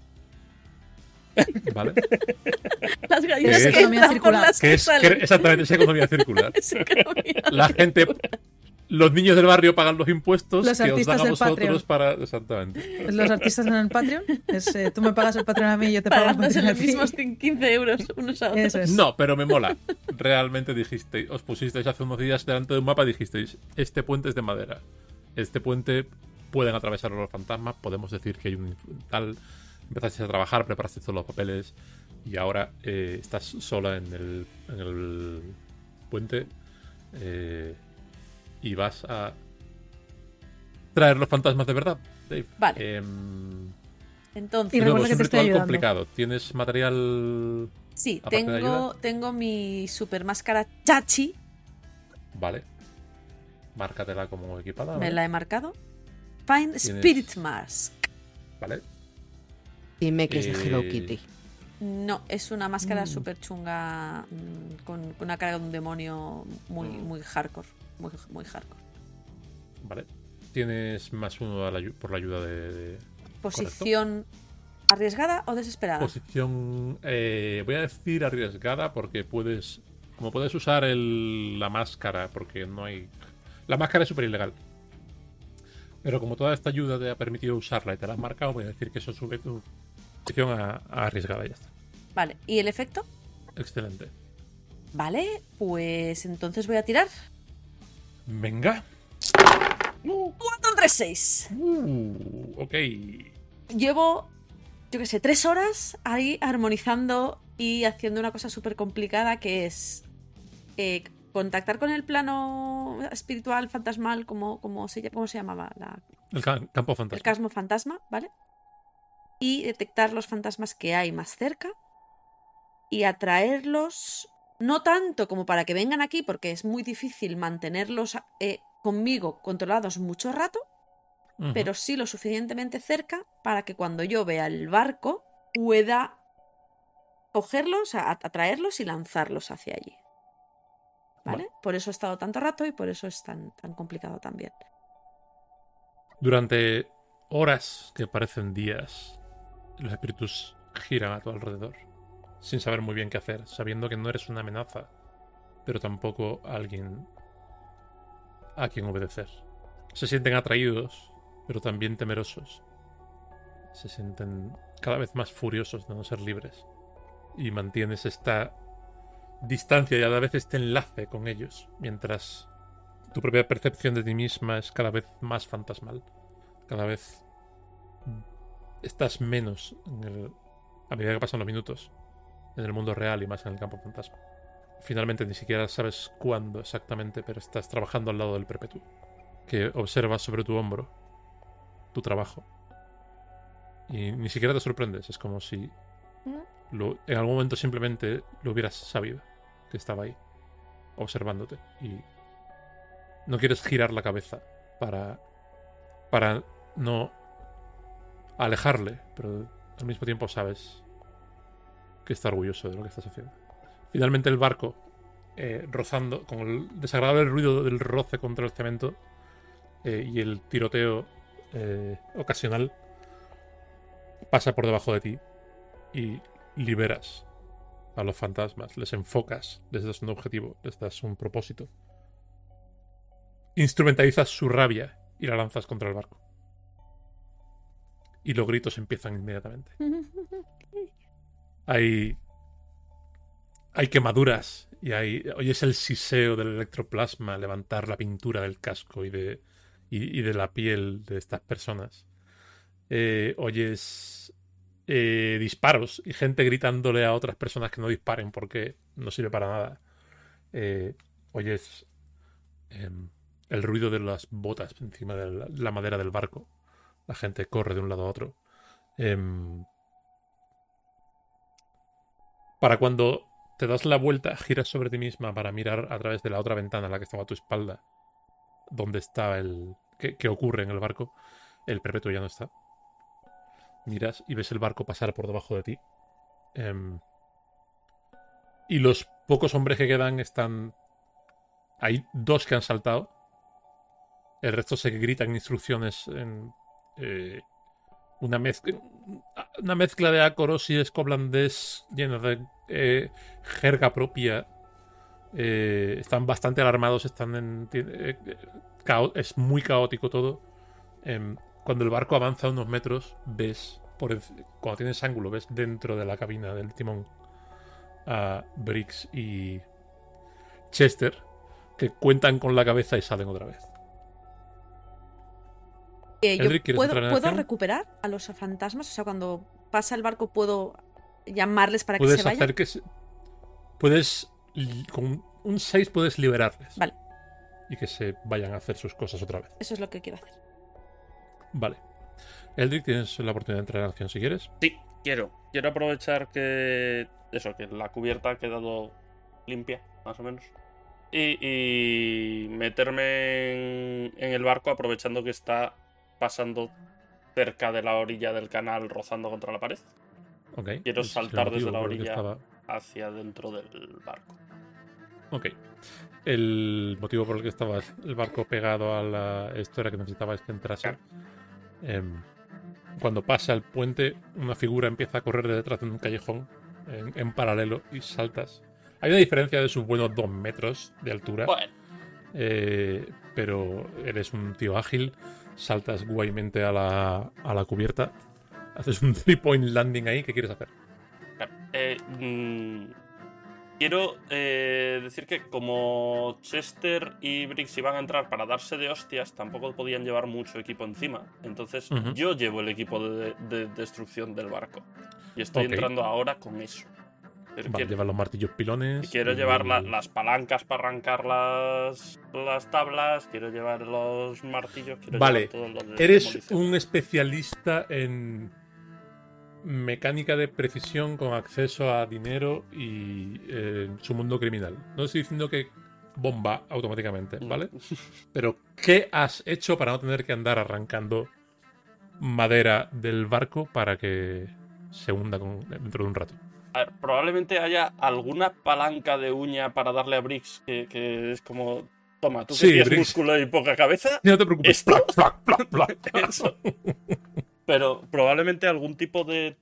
¿Vale? Las gallinas Que que, es- economía entran por circular. las Que que es salen. que exactamente esa economía circular. Es economía La gente, los niños del barrio pagan los impuestos Los que os dan artistas a del vosotros Patreon. para. Exactamente. Los artistas en el Patreon. Es, eh, tú me pagas el Patreon a mí y yo te pago el pagándose Patreon a los ti. mismos quince euros unos a otros. Eso es. No, pero me mola. Realmente dijisteis, os pusisteis hace unos días delante de un mapa y dijisteis, este puente es de madera. Este puente pueden atravesarlo los fantasmas, podemos decir que hay un tal. Empezasteis a trabajar, preparasteis todos los papeles y ahora eh, estás sola en el, en el puente eh, y vas a traer los fantasmas de verdad, Dave. Vale. Em, Entonces, Y de nuevo, recuerda es que un te estoy ritual ayudando. complicado. ¿Tienes material? sí, aparte de tengo, ayuda. tengo mi super máscara chachi. Vale. Márcatela como equipada. Me ¿vale? la he marcado. Find Spirit Mask. Vale. Dime que es de Eh, Hello Kitty. No, es una máscara Mm. súper chunga mm, con, con una cara de un demonio muy, Mm. muy hardcore. Muy, muy hardcore. Vale. Tienes más uno a la ayu- por la ayuda de. de- Posición arriesgada o desesperada. Posición. eh, voy a decir arriesgada porque puedes. Como puedes usar el, la máscara, porque no hay. La máscara es súper ilegal. Pero como toda esta ayuda te ha permitido usarla y te la has marcado, voy a decir que eso sube tu posición a, a arriesgada y ya está. Vale, ¿y el efecto? Excelente. Vale, pues entonces voy a tirar. Venga. cuatro, tres, seis. Uh, ok. Llevo, yo qué sé, tres horas ahí armonizando y haciendo una cosa súper complicada que es eh, contactar con el plano espiritual, fantasmal, como, como se, ¿cómo se llamaba? La, El ca- campo el fantasma. casmo fantasma, ¿vale? Y detectar los fantasmas que hay más cerca y atraerlos, no tanto como para que vengan aquí, porque es muy difícil mantenerlos eh, conmigo controlados mucho rato, Ujú. pero sí lo suficientemente cerca para que cuando yo vea el barco pueda cogerlos, a- atraerlos y lanzarlos hacia allí. ¿Vale? Vale. Por eso he estado tanto rato y por eso es tan, tan complicado también. Durante horas que parecen días, los espíritus giran a tu alrededor, sin saber muy bien qué hacer, sabiendo que no eres una amenaza, pero tampoco alguien a quien obedecer. Se sienten atraídos, pero también temerosos. Se sienten cada vez más furiosos de no ser libres. Y mantienes esta distancia y a la vez este enlace con ellos, mientras tu propia percepción de ti misma es cada vez más fantasmal. Cada vez estás menos en el, a medida que pasan los minutos en el mundo real y más en el campo fantasma. finalmente ni siquiera sabes cuándo exactamente, pero estás trabajando al lado del perpetuo, que observas sobre tu hombro tu trabajo. Y ni siquiera te sorprendes, es como si lo, en algún momento simplemente lo hubieras sabido, que estaba ahí, observándote. Y no quieres girar la cabeza para, para no alejarle, pero al mismo tiempo sabes que está orgulloso de lo que estás haciendo. Finalmente el barco, eh, rozando, con el desagradable ruido del roce contra el cemento eh, y el tiroteo eh, ocasional, pasa por debajo de ti y liberas a los fantasmas, les enfocas, les das un objetivo, les das un propósito. Instrumentalizas su rabia y la lanzas contra el barco. Y los gritos empiezan inmediatamente. Hay, hay quemaduras y hay, oyes el siseo del electroplasma levantar la pintura del casco y de, y, y de la piel de estas personas. Eh, oyes eh, disparos y gente gritándole a otras personas que no disparen porque no sirve para nada. Eh, oyes eh, el ruido de las botas encima de la, la madera del barco. La gente corre de un lado a otro. Eh, para cuando te das la vuelta, giras sobre ti misma para mirar a través de la otra ventana, la que estaba a tu espalda, donde está el... ¿Qué, qué ocurre en el barco? El perpetuo ya no está. Miras y ves el barco pasar por debajo de ti. Eh, y los pocos hombres que quedan están... Hay dos que han saltado. El resto se gritan instrucciones en... Eh, una, mezcla, una mezcla de ácoros y escoblandés llena de eh, jerga propia. Eh, están bastante alarmados. Están en... Eh, cao, es muy caótico todo. Eh, Cuando el barco avanza unos metros, ves, por el, cuando tienes ángulo, ves dentro de la cabina del timón a Briggs y Chester, que cuentan con la cabeza y salen otra vez. Eh, yo Eldrick, ¿quieres ¿Puedo, entrar en ¿puedo acción? recuperar a los fantasmas? O sea, cuando pasa el barco, ¿puedo llamarles para que Puedes se vayan? hacer que se, puedes con un seis puedes liberarles. Vale. Y que se vayan a hacer sus cosas otra vez. Eso es lo que quiero hacer. Vale. Eldrick, tienes la oportunidad de entrar en acción si quieres. Sí, quiero. Quiero aprovechar que. Eso, que la cubierta ha quedado limpia, más o menos. Y, y meterme en, en el barco aprovechando que está pasando cerca de la orilla del canal, rozando contra la pared. Okay. Quiero Ese es el saltar motivo desde la por el que orilla estaba- hacia dentro del barco. Ok. El motivo por el que estaba el barco pegado a la... Esto era que necesitabais que entrase. Em, cuando pasa el puente, una figura empieza a correr de detrás de un callejón en, en paralelo y saltas. Hay una diferencia de sus buenos dos metros de altura. Bueno, Eh, pero eres un tío ágil. Saltas guaymente a la, a la cubierta. Haces un three-point landing ahí. ¿Qué quieres hacer? claro. Eh, mm, quiero eh, decir que como Chester y Briggs iban a entrar para darse de hostias, tampoco podían llevar mucho equipo encima. Entonces Ujú. yo llevo el equipo de, de destrucción del barco. Y estoy Ok. entrando ahora con eso. Pero Vale, quiero, llevas los martillos pilones. y quiero y- llevar la- las palancas para arrancar las, las tablas, quiero llevar los martillos, quiero Vale, llevar todo lo de Eres demolición. un especialista en mecánica de precisión con acceso a dinero y eh, su mundo criminal. No estoy diciendo que bomba automáticamente, ¿vale? Pero ¿qué has hecho para no tener que andar arrancando madera del barco para que se hunda con- dentro de un rato? A ver, probablemente haya alguna palanca de uña para darle a Briggs que, que es como... Toma, tú que Sí, tienes Briggs. músculo y poca cabeza. No te preocupes. ¿Esto? Plac, plac, plac, plac. Eso. Pero probablemente algún tipo de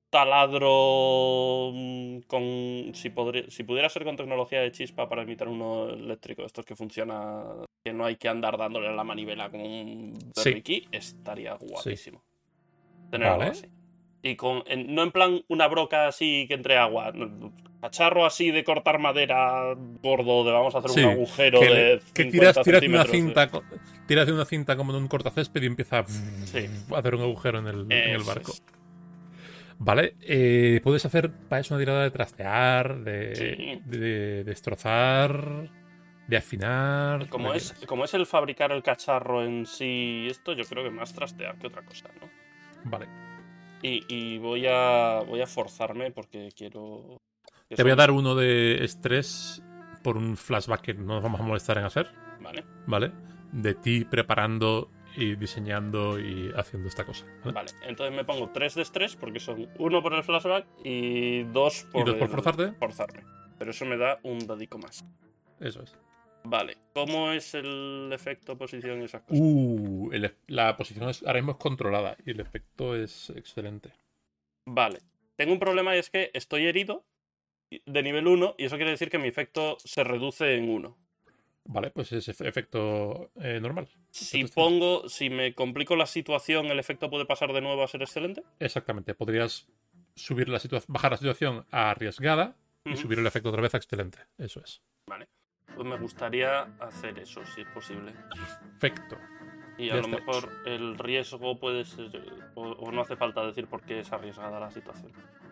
taladro mm, con... Si, podría, si pudiera ser con tecnología de chispa para imitar uno eléctrico, estos que funciona, que no hay que andar dándole a la manivela como un Sí. berriquí, estaría guapísimo. Tener Vale. algo así. Y con, en- no en plan una broca así que entre agua. no, Cacharro así de cortar madera gordo, de vamos a hacer Sí, un agujero que, de que cincuenta tiras, tiras de una centímetros, cinta co- tiras de una cinta como de un cortacésped y empieza a Sí. a hacer un agujero en el, en el Eso barco. es. Vale, eh, puedes hacer para eso una tirada de trastear, de, Sí. de, de destrozar, de afinar. Como lo que es, quieras. como es el fabricar el cacharro en sí, esto yo creo que más trastear que otra cosa, ¿no? Vale. Y, y voy a voy a forzarme porque quiero. que Te voy a son- dar uno de estrés por un flashback que no nos vamos a molestar en hacer, Vale, ¿vale? De ti preparando y diseñando y haciendo esta cosa. ¿vale? vale. Entonces me pongo tres de estrés porque son uno por el flashback y dos por. ¿Y dos por el- forzarte? Forzarme. Pero eso me da un dadico más. Eso es. Vale. ¿Cómo es el efecto, posición y esas cosas? Uh, el e- la posición es, ahora mismo es controlada y el efecto es excelente. Vale. Tengo un problema y es que estoy herido de nivel uno y eso quiere decir que mi efecto se reduce en uno. Vale, pues es efe- efecto eh, normal. Si Efecto pongo, si me complico la situación, ¿el efecto puede pasar de nuevo a ser excelente? Exactamente. Podrías subir la situa- bajar la situación a arriesgada y Ujú. subir el efecto otra vez a excelente. Eso es. Pues me gustaría hacer eso, si es posible. Perfecto. Y Ya a lo está mejor el riesgo puede ser, o, o no hace falta decir por qué es arriesgada la situación.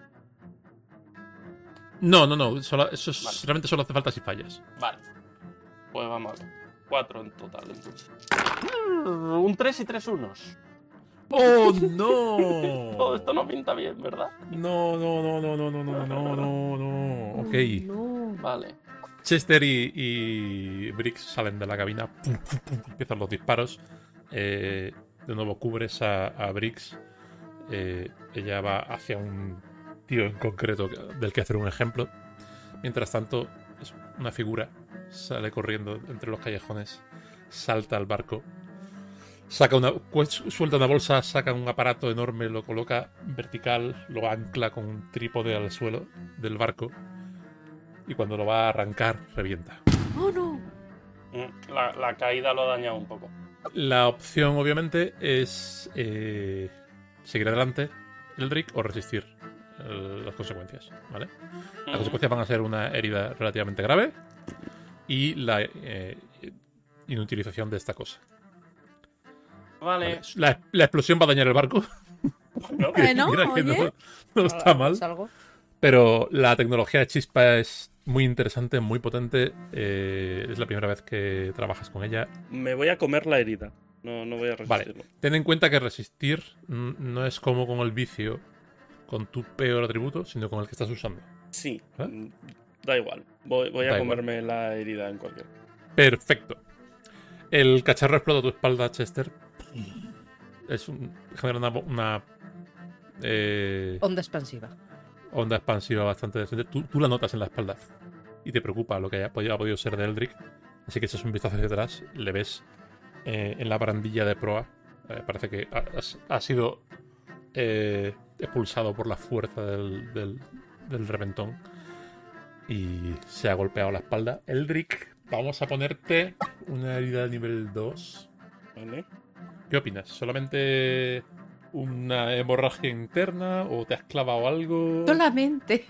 No, no, no. Solo, eso es- Vale. realmente solo hace falta si fallas. Vale. Pues vamos a ver. Cuatro en total, entonces. Un tres y tres unos. ¡Oh, Todo no! esto no pinta bien, ¿verdad? No, no, no, no, no, no, no, no, no, no. Ok. No. Vale. Chester y, y Briggs salen de la cabina. Pum, pum, pum, empiezan los disparos. Eh, de nuevo cubres a, a Briggs. Eh, ella va hacia un tío en concreto del que hacer un ejemplo. Mientras tanto, es una figura sale corriendo entre los callejones, salta al barco, saca una, pues, suelta una bolsa, saca un aparato enorme, lo coloca vertical, lo ancla con un trípode al suelo del barco y cuando lo va a arrancar, revienta. ¡Oh, no! Mm, La, la caída lo ha dañado un poco. La opción, obviamente, es eh, seguir adelante, Eldrick, o resistir eh, las consecuencias, ¿vale? Las Mm, consecuencias van a ser una herida relativamente grave y la eh, inutilización de esta cosa. Vale. Vale. La, la explosión va a dañar el barco. Bueno, que Bueno, mira que oye. no, no está mal. Salgo. Pero la tecnología de chispa es muy interesante, muy potente. eh, es la primera vez que trabajas con ella. me voy a comer la herida. No, no voy a Vale. resistirlo. Ten en cuenta que resistir mm, no es como con el vicio, con tu peor atributo, sino con el que estás usando. Sí. ¿Eh? mm, Da igual. Voy, voy a Da igual. comerme la herida en cualquier. Perfecto. El cacharro explota a tu espalda, Chester. Es un, genera una, una eh, Onda expansiva. onda expansiva bastante decente. Tú, tú la notas en la espalda y te preocupa lo que haya podido, ha podido ser de Eldrick. Así que echas un vistazo hacia atrás, le ves eh, en la barandilla de proa. Eh, parece que ha, ha- ha sido eh, expulsado por la fuerza del, del, del reventón y se ha golpeado la espalda. Eldrick, vamos a ponerte una herida de nivel dos. ¿Vale? ¿Qué opinas? ¿Solamente una hemorragia interna o te has clavado algo? Solamente.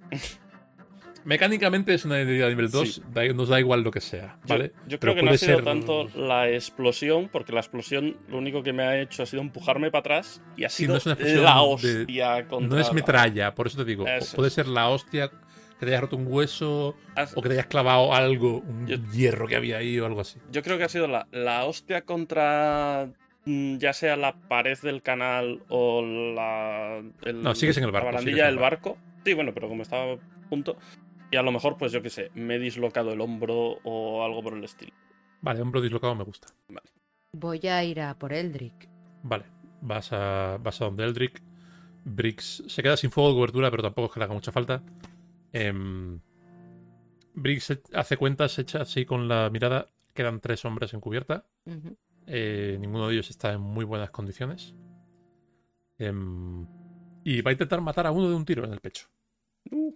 Mecánicamente es una herida de nivel dos, Sí. da- nos da igual lo que sea, Yo- ¿vale? Yo, Pero creo que no ha puede sido ser- tanto la explosión, porque la explosión lo único que me ha hecho ha sido empujarme para atrás y ha Sí, sido no es una explosión la de- hostia contra No es la- metralla, por eso te digo. Eso puede es. ser la hostia, que te hayas roto un hueso Has- o que te hayas clavado algo, un Yo- hierro que había ahí o algo así. Yo creo que ha sido la, la hostia contra mm, ya sea la pared del canal o la, el- No, sigues en el barco, la sigues barandilla en del el barco. Sí, bueno, pero como estaba a punto. Y a lo mejor, pues yo qué sé, me he dislocado el hombro o algo por el estilo. Vale, hombro dislocado me gusta. Voy a ir a por Eldrick. Vale, vas a, vas a donde Eldrick. Briggs se queda sin fuego de cobertura, pero tampoco es que le haga mucha falta. Em, Briggs se- hace cuentas, se echa así con la mirada. Quedan tres hombres en cubierta. Ujú. Eh, ninguno de ellos está en muy buenas condiciones. Em, y va a intentar matar a uno de un tiro en el pecho. Uh,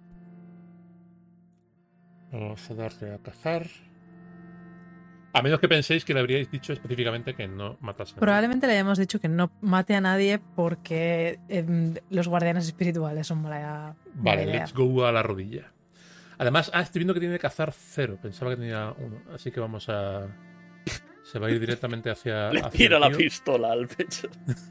Vamos a darle a cazar. A menos que penséis que le habríais dicho específicamente que no matase a nadie. Probablemente le hayamos dicho que no mate a nadie porque em, los guardianes espirituales son mala, mala Vale, idea. let's go a la rodilla. Además, ah, estoy viendo que tiene que cazar cero. Pensaba que tenía uno. Así que vamos a. Se va a ir directamente hacia. Le hacia tira el la tío. pistola al pecho.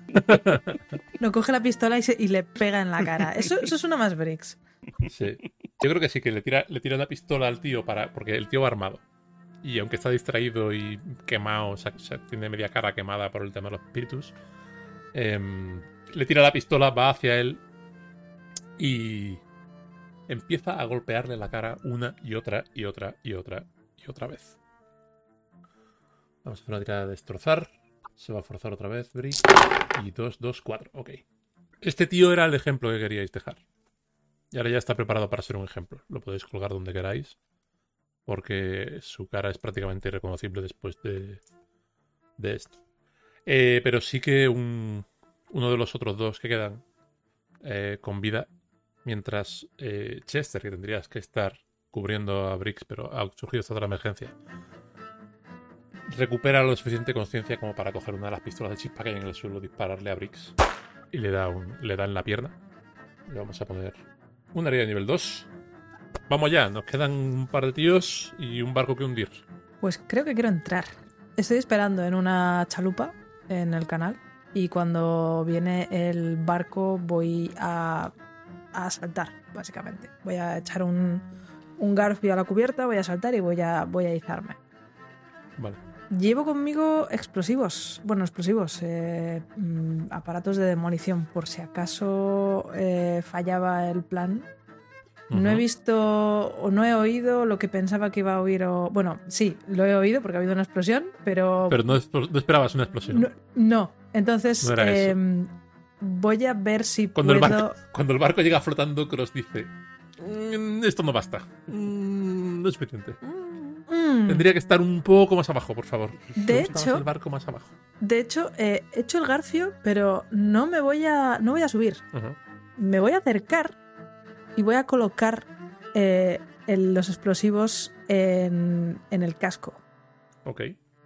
No, coge la pistola y, se- y le pega en la cara. Eso, eso es una más Briggs. Sí. Yo creo que sí, que le tira, le tira la pistola al tío para. Porque el tío va armado. Y aunque está distraído y quemado, o sea, o sea, tiene media cara quemada por el tema de los espíritus. em, le tira la pistola, va hacia él. Y. Empieza a golpearle la cara una y otra y otra y otra y otra vez. Vamos a hacer una tirada de destrozar. Se va a forzar otra vez, Brick. Y dos, dos, cuatro. Ok. Este tío era el ejemplo que queríais dejar. Y ahora ya está preparado para ser un ejemplo. Lo podéis colgar donde queráis. Porque su cara es prácticamente irreconocible después de, de esto. Eh, pero sí que un, uno de los otros dos que quedan eh, con vida. Mientras eh, Chester, que tendrías que estar cubriendo a Briggs, pero ha surgido esta otra emergencia, recupera lo suficiente conciencia como para coger una de las pistolas de chispa que hay en el suelo, dispararle a Briggs y le da, un, le da en la pierna. Le vamos a poner una herida de nivel dos. Vamos ya, nos quedan un par de tíos y un barco que hundir. Pues creo que quiero entrar. Estoy esperando en una chalupa en el canal y cuando viene el barco voy a, a saltar, básicamente. Voy a echar un, un garfio a la cubierta, voy a saltar y voy a, voy a izarme. Vale. Llevo conmigo explosivos, bueno, explosivos, eh, mm, aparatos de demolición, por si acaso eh, fallaba el plan. No he Ujú. visto o no he oído lo que pensaba que iba a oír. O... Bueno, sí, lo he oído porque ha habido una explosión, pero. Pero no, esp- no esperabas una explosión. No, no. Entonces, No era eso. eh, voy a ver si Cuando, el puedo. barco, cuando el barco llega flotando, Cross dice: "Mm, esto no basta. Mm, no es suficiente. Mm, Tendría que estar un poco más abajo, por favor. De Me gusta más hecho- el barco más abajo. De hecho, eh, he hecho el garfio, pero no me voy a. No voy a subir. Ujú. Me voy a acercar y voy a colocar eh, el- los explosivos en, en el casco. Ok.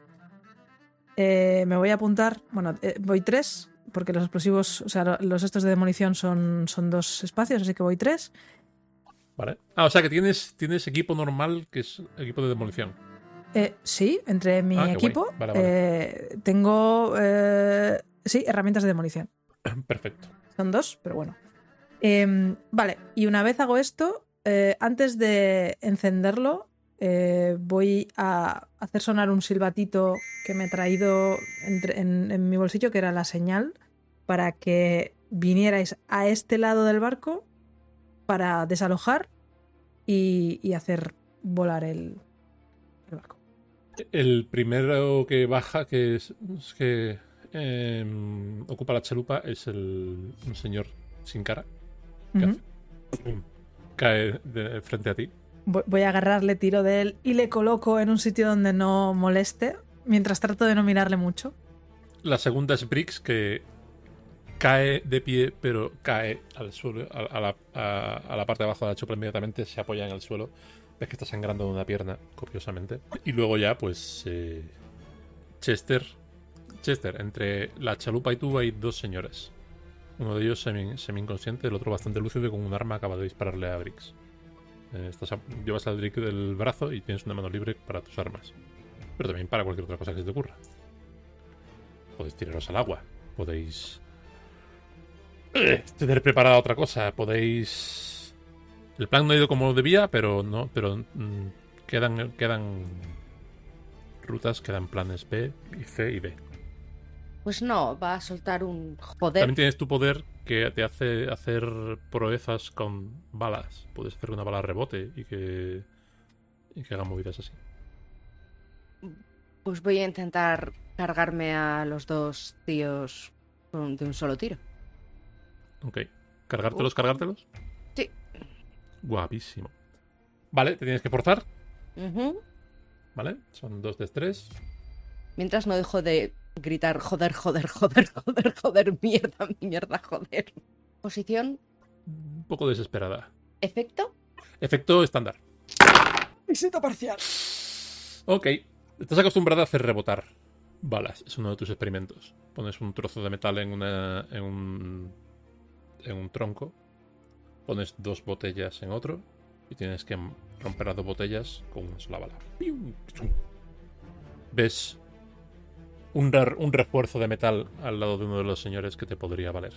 Eh, me voy a apuntar, bueno, eh, voy tres, porque los explosivos, o sea, lo- los estos de demolición son, son dos espacios, así que voy tres. Vale. Ah, o sea que tienes, tienes equipo normal, que es equipo de demolición. Eh, sí, entre mi Ah, qué equipo guay. Vale, vale. eh, tengo, eh, sí, herramientas de demolición. Perfecto. Son dos, pero bueno. Em, vale, y una vez hago esto, eh, antes de encenderlo, eh, voy a hacer sonar un silbatito que me he traído entre- en, en mi bolsillo, que era la señal, para que vinierais a este lado del barco para desalojar y, y hacer volar el, el barco. El primero que baja, que es, es que em, ocupa la chalupa, es el un señor sin cara. Que Ujú. hace, pum, cae de frente a ti. Voy voy a agarrarle, tiro de él y le coloco en un sitio donde no moleste, mientras trato de no mirarle mucho. La segunda es Briggs, que cae de pie, pero cae al suelo, a, a la, a- a la parte de abajo de la chopla inmediatamente, se apoya en el suelo. Ves que está sangrando de una pierna, copiosamente. Y luego ya, pues, eh, Chester. Chester, entre la chalupa y tú hay dos señores. Uno de ellos semi, semi-inconsciente, el otro bastante lúcido y con un arma acaba de dispararle a Briggs. Eh, estás a- llevas al Briggs del brazo y tienes una mano libre para tus armas. Pero también para cualquier otra cosa que se te ocurra. Podéis tiraros al agua. Podéis eh, tener preparada otra cosa. Podéis... El plan no ha ido como debía, pero no, pero mm, quedan, quedan rutas, quedan planes B y C y D. Pues no, va a soltar un joder. También tienes tu poder que te hace hacer proezas con balas. Puedes hacer que una bala rebote y que, y que hagan movidas así. Pues voy a intentar cargarme a los dos tíos con- de un solo tiro. Ok. ¿Cargártelos, cargártelos? Sí. Guapísimo. Vale, te tienes que forzar. Ujú. ¿Vale? Son dos de estrés. Mientras no dejo de gritar joder, joder, joder, joder, joder, mierda, mierda, joder. Posición, Un poco desesperada. efecto. Efecto estándar. Éxito parcial. Ok. Estás acostumbrada a hacer rebotar balas. Es uno de tus experimentos. Pones un trozo de metal en una. en un. en un tronco. Pones dos botellas en otro. Y tienes que romper las dos botellas con una sola bala. ¡Pium! ¡Chum! Ves un, re- un refuerzo de metal al lado de uno de los señores que te podría valer.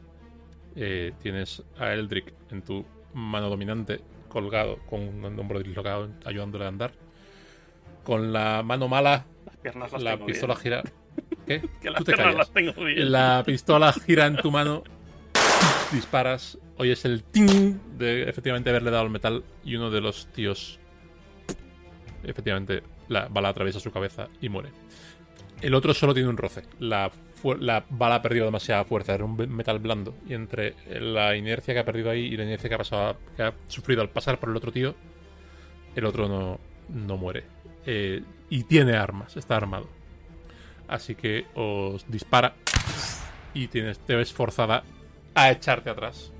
Eh, tienes a Eldrick en tu mano dominante, colgado, con un hombro dislocado, ayudándole a andar. Con la mano mala, Las piernas las la tengo pistola bien. gira. ¿Qué? Que las Tú te piernas callas. las tengo bien. La pistola gira en tu mano, disparas, oyes el ting de efectivamente haberle dado el metal y uno de los tíos, efectivamente, la bala atraviesa su cabeza y muere. El otro solo tiene un roce. La, fu- la bala ha perdido demasiada fuerza, era un be- metal blando. Y entre la inercia que ha perdido ahí y la inercia que ha, pasado, que ha sufrido al pasar por el otro tío, el otro no, no muere. Eh, y tiene armas, está armado. Así que os dispara y tienes, te ves forzada a echarte atrás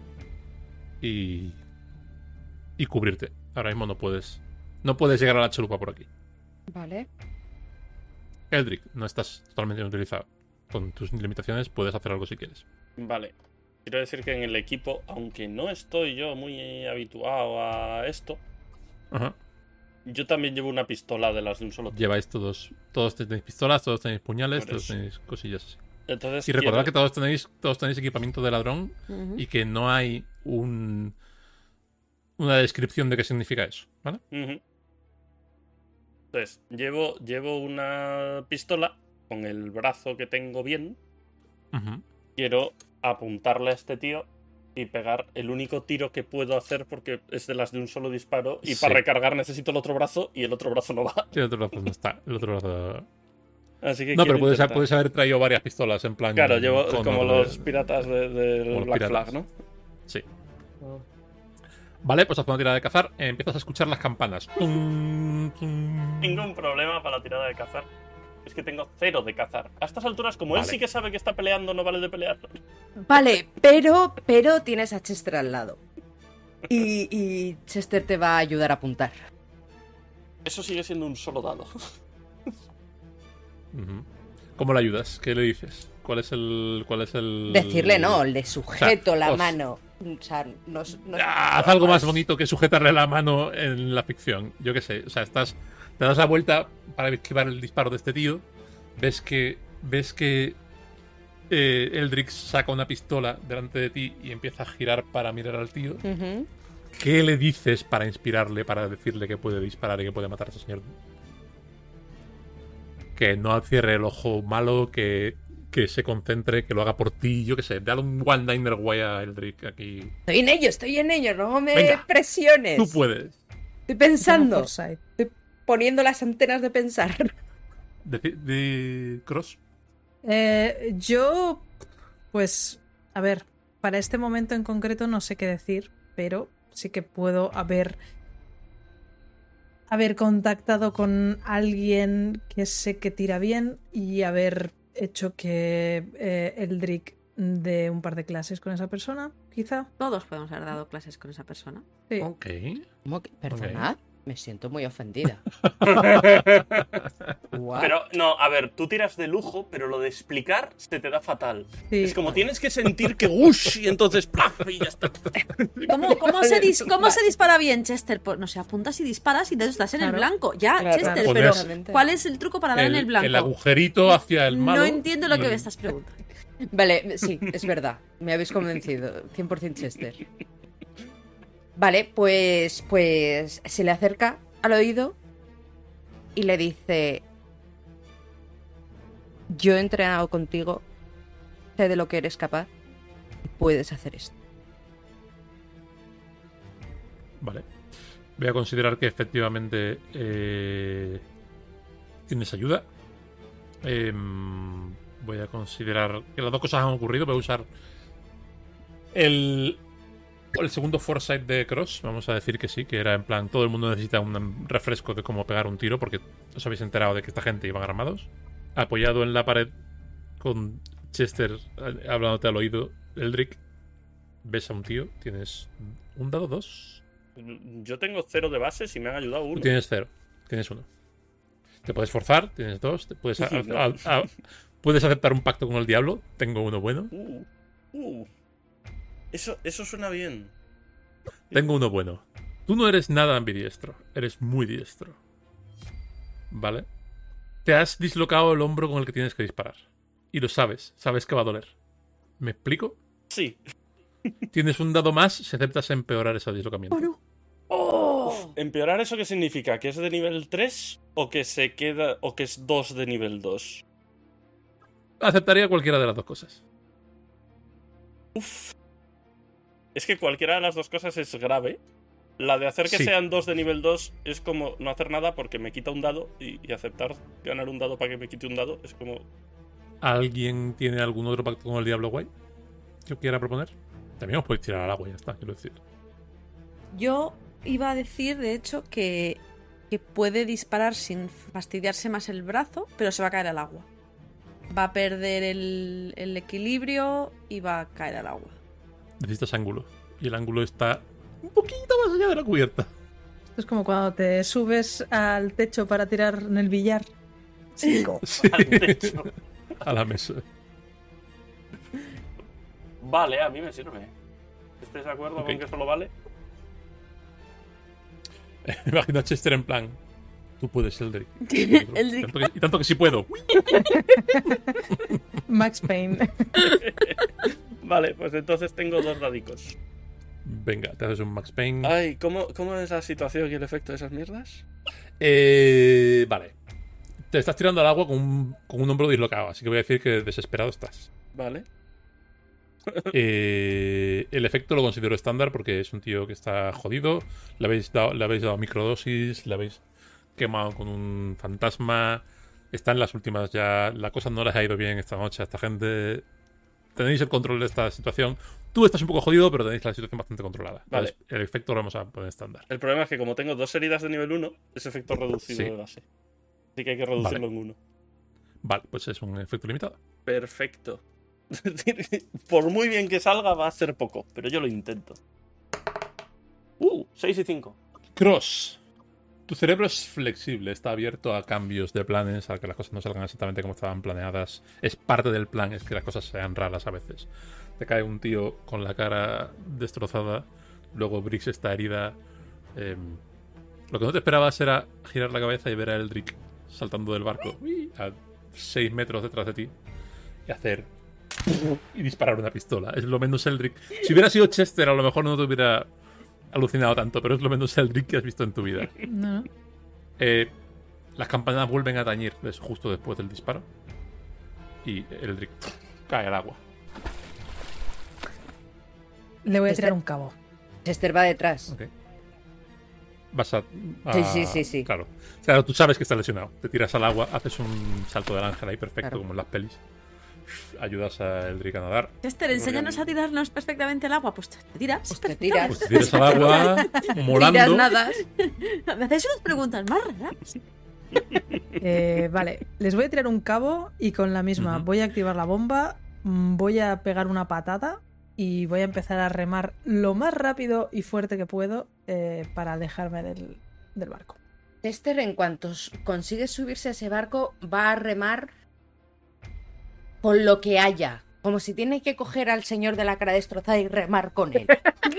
y, y cubrirte. Ahora mismo no puedes no puedes llegar a la chalupa por aquí. Vale. Eldrick, no estás totalmente inutilizado. Con tus limitaciones puedes hacer algo si quieres. Vale. Quiero decir que en el equipo, aunque no estoy yo muy habituado a esto, Ajá. yo también llevo una pistola de las de un solo tiro. Lleváis todos, todos tenéis pistolas, todos tenéis puñales, Por todos eso. tenéis cosillas así. Entonces, Y recordad quiero- que todos tenéis, todos tenéis equipamiento de ladrón Ujú. y que no hay un una descripción de qué significa eso, ¿vale? Ujú. Entonces, llevo, llevo una pistola con el brazo que tengo bien. Ujú. Quiero apuntarle a este tío y pegar el único tiro que puedo hacer porque es de las de un solo disparo. Y Sí. para recargar necesito el otro brazo y el otro brazo no va. Sí, el otro brazo no está. El otro brazo... Así que No, quiero pero puedes, intentar. puedes haber traído varias pistolas en plan. Claro, llevo con como orden. los piratas de- del Como los Black piratas. Flag, ¿no? Sí. Vale, pues haz una tirada de cazar. Eh, empiezas a escuchar las campanas. Tum, tum. Ningún problema para la tirada de cazar. Es que tengo cero de cazar. A estas alturas, como él Vale. sí que sabe que está peleando, no vale de pelear. Vale, pero, pero tienes a Chester al lado. Y, y Chester te va a ayudar a apuntar. Eso sigue siendo un solo dado. Ujú. ¿Cómo le ayudas? ¿Qué le dices? ¿Cuál es el. ¿Cuál es el. Decirle no, le sujeto O sea, la os- mano. O sea, no, no- Ah, haz algo más bonito que sujetarle la mano en la ficción. Yo qué sé. O sea, estás. Te das la vuelta para esquivar el disparo de este tío. Ves que. Ves que. eh, Eldrick saca una pistola delante de ti y empieza a girar para mirar al tío. Ujú. ¿Qué le dices para inspirarle, para decirle que puede disparar y que puede matar a ese señor? Que no cierre el ojo malo, que, que se concentre, que lo haga por ti, yo qué sé. Dale un one-liner guay a Eldrick aquí. Estoy en ello, estoy en ello, no me Venga, presiones. Tú puedes. Estoy pensando, Tengo foresight. poniendo las antenas de pensar. De, de Cross. Eh, yo, pues, a ver, para este momento en concreto no sé qué decir, pero sí que puedo haber, haber contactado con alguien que sé que tira bien y haber hecho que eh, Eldrick dé un par de clases con esa persona, quizá. Todos podemos haber dado clases con esa persona. Sí. Ok. ¿Cómo que? Perdonad, me siento muy ofendida. What? Pero, no, a ver, tú tiras de lujo, pero lo de explicar se te da fatal. Sí. Es como tienes que sentir que ¡ush! Y entonces ¡plaf! Y ya está. ¿Cómo, cómo, se, dis- cómo se dispara bien, Chester? Pues no sé, apuntas y disparas y entonces estás en el Claro. blanco. Ya, Claro, Chester, claro. pero Joder. ¿cuál es el truco para dar en el blanco? el agujerito hacia el malo. No entiendo lo que y- me estás preguntando. Vale, sí, es verdad. Me habéis convencido. cien por ciento Chester. Vale, pues, pues se le acerca al oído y le dice: yo he entrenado contigo, sé de lo que eres capaz y puedes hacer esto. Vale. Voy a considerar que efectivamente eh, tienes ayuda. Em, voy a considerar que las dos cosas han ocurrido. Voy a usar el, el segundo foresight de Cross. Vamos a decir que sí, que era en plan, todo el mundo necesita un refresco de cómo pegar un tiro, porque os habéis enterado de que esta gente iban armados. Apoyado en la pared con Chester eh, hablándote al oído, Eldrick, ves a un tío, tienes un dado, dos. Yo tengo cero de bases y me han ayudado Tú uno. tienes cero, tienes uno. Te puedes forzar, tienes dos. Te puedes, a- No. a- a- puedes aceptar un pacto con el diablo, tengo uno bueno. Uh, uh. Eso, eso suena bien. Tengo uno bueno. Tú no eres nada ambidiestro, eres muy diestro. ¿Vale? Te has dislocado el hombro con el que tienes que disparar. Y lo sabes. Sabes que va a doler. ¿Me explico? Sí. Tienes un dado más si aceptas empeorar ese dislocamiento. Oh, no. Oh, ¿empeorar eso qué significa? ¿Que es de nivel tres o que se queda o que es dos de nivel dos? Aceptaría cualquiera de las dos cosas. Uf. Es que cualquiera de las dos cosas es grave. La de hacer que Sí. sean dos de nivel dos es como no hacer nada porque me quita un dado y, y aceptar ganar un dado para que me quite un dado es como... ¿Alguien tiene algún otro pacto con el Diablo guay que quiera proponer? También os podéis tirar al agua, ya está, quiero decir. Yo iba a decir, de hecho, que, que puede disparar sin fastidiarse más el brazo, pero se va a caer al agua. Va a perder el, el equilibrio y va a caer al agua. Necesitas ángulo. Y el ángulo está un poquito más allá de la cubierta. Esto es como cuando te subes al techo para tirar en el billar. Cinco. Sí. al techo. A la mesa. Vale, a mí me sirve. ¿Estáis de acuerdo Ok. con que solo vale? Imagino a Chester en plan. Tú puedes, Eldrick. Eldrick. Tanto que- y tanto que sí puedo. Max Payne. Vale, pues entonces tengo dos dadicos. Venga, te haces un Max Payne. Ay, ¿cómo, ¿cómo es la situación y el efecto de esas mierdas? Eh, vale. Te estás tirando al agua con un, con un hombro dislocado, así que voy a decir que desesperado estás. Vale. Eh, el efecto lo considero estándar porque es un tío que está jodido. Le habéis dado, le habéis dado microdosis, le habéis quemado con un fantasma. Está en las últimas ya. La cosa no les ha ido bien esta noche a esta gente. Tenéis el control de esta situación. Tú estás un poco jodido, pero tenéis la situación bastante controlada. Vale. Entonces, el efecto lo vamos a poner estándar. El problema es que como tengo dos heridas de nivel uno, es efecto reducido Sí. de base. Así que hay que reducirlo Vale. en uno. Vale, pues es un efecto limitado. Perfecto. Por muy bien que salga, va a ser poco, pero yo lo intento. Uh, seis y cinco. Cross. Tu cerebro es flexible, está abierto a cambios de planes, a que las cosas no salgan exactamente como estaban planeadas. Es parte del plan, es que las cosas sean raras a veces. Te cae un tío con la cara destrozada, luego Brix está herida. Eh, lo que no te esperabas era girar la cabeza y ver a Eldrick saltando del barco uy, a seis metros detrás de ti y hacer y disparar una pistola. Es lo menos Eldrick. Si hubiera sido Chester, a lo mejor no te hubiera alucinado tanto, pero es lo menos Eldrick que has visto en tu vida. No, no. Eh, las campanas vuelven a tañir des- justo después del disparo. Y Eldrick cae al agua. Le voy a Este- tirar un cabo. Chester va detrás. Ok. Vas a, a- Sí, sí, sí, sí. Claro. Claro, tú sabes que está lesionado. Te tiras al agua, haces un salto del ángel ahí perfecto, Claro. como en las pelis. Ayudas a Eldrick a nadar. Chester, enséñanos a tirarnos perfectamente al agua. Pues te tiras. Pues te tiras. Pues te tiras al agua, Tiras molando. nada. Me hacéis unas preguntas más raras. Eh, vale, les voy a tirar un cabo y con la misma Ujú. voy a activar la bomba, mm, voy a pegar una patada y voy a empezar a remar lo más rápido y fuerte que puedo eh, para alejarme del, del barco. Chester, en cuanto s- consigue subirse a ese barco, va a remar con lo que haya. Como si tiene que coger al señor de la cara destrozada y remar con él.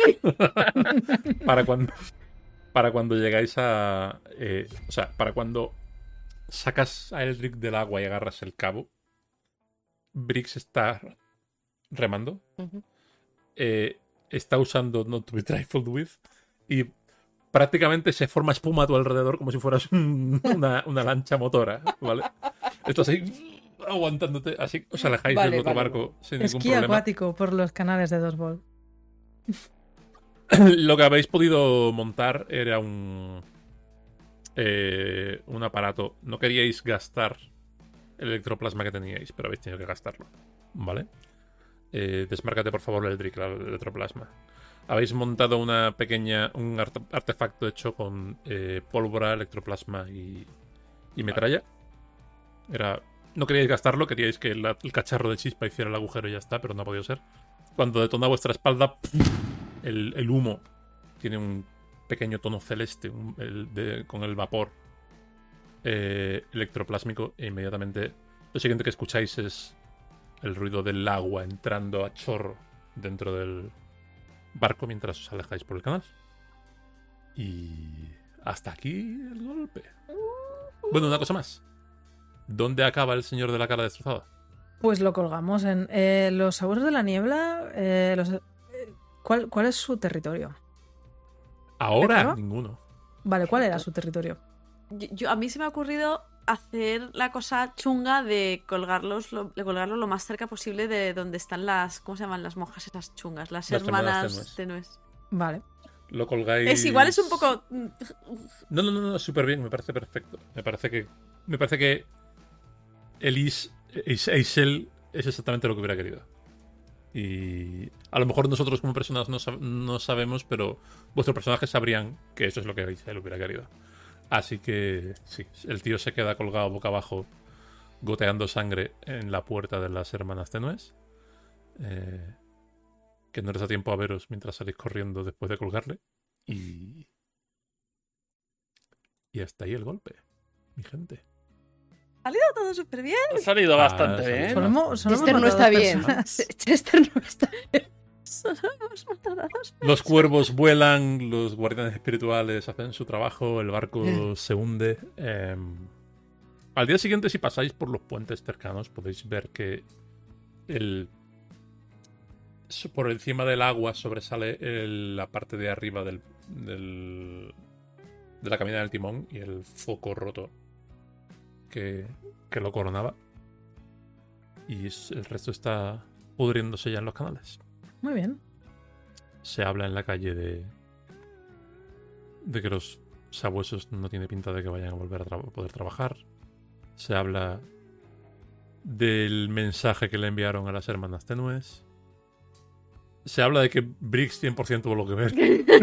para cuando para cuando llegáis a eh, o sea, para cuando sacas a Eldrick del agua y agarras el cabo, Brix está remando, Ujú. eh, está usando Not to be trifled with y prácticamente se forma espuma a tu alrededor como si fueras un- una, una lancha motora, ¿vale? Estás ahí aguantándote, así os alejáis Vale, del otro vale, barco sin ningún Esquí problema. acuático por los canales de dos bol. Lo que habéis podido montar era un eh, un aparato. No queríais gastar el electroplasma que teníais, pero habéis tenido que gastarlo, ¿vale? Eh, desmárcate por favor Eldrick, el electroplasma. Habéis montado una pequeña un arte- artefacto hecho con eh, pólvora, electroplasma y, y metralla. Era no queríais gastarlo, queríais que la- el cacharro de chispa hiciera el agujero y ya está, pero no ha podido ser. Cuando detona vuestra espalda, el, el humo tiene un pequeño tono celeste un- el de- con el vapor eh, electroplásmico e inmediatamente lo siguiente que escucháis es el ruido del agua entrando a chorro dentro del barco mientras os alejáis por el canal. Y hasta aquí el golpe. Bueno, una cosa más. ¿Dónde acaba el señor de la cara destrozada? Pues lo colgamos en eh, los abuelos de la niebla. Eh, los, eh, ¿cuál, ¿Cuál es su territorio? Ahora, ¿Pero? ninguno. Vale, ¿cuál era su territorio? Yo, yo- a mí se me ha ocurrido hacer la cosa chunga de colgarlos lo, de colgarlos lo más cerca posible de donde están las, ¿cómo se llaman las monjas esas chungas? Las, Las hermanas hermanas tenues. Vale. Lo colgáis. Es igual, es un poco. No, no, no, no, súper bien, me parece perfecto. Me parece que. Me parece que. Elise. Eisel es exactamente lo que hubiera querido. Y. A lo mejor nosotros como personas no, sab- no sabemos, pero vuestros personajes sabrían que eso es lo que Eisel hubiera querido. Así que. Sí, el tío se queda colgado boca abajo, goteando sangre en la puerta de las hermanas tenues. Eh. Que no les da tiempo a veros mientras salís corriendo después de colgarle. Y. Y hasta ahí el golpe, mi gente. Ha salido todo súper bien. Ha salido Ah, bastante ha salido. bien. Solo hemos, solo hemos Chester no matado está dos bien. personas. Chester no está bien. Solo hemos matado a dos. Los cuervos vuelan, los guardianes espirituales hacen su trabajo, el barco se hunde. Eh, al día siguiente, si pasáis por los puentes cercanos, podéis ver que el, por encima del agua sobresale el- la parte de arriba del, del- de la cabina del timón y el foco roto que, que lo coronaba. Y es- el resto está pudriéndose ya en los canales. Muy bien. Se habla en la calle de de que los sabuesos no tiene pinta de que vayan a volver a tra- poder trabajar. Se habla del mensaje que le enviaron a las hermanas tenues. Se habla de que Briggs cien por ciento tuvo lo que ver.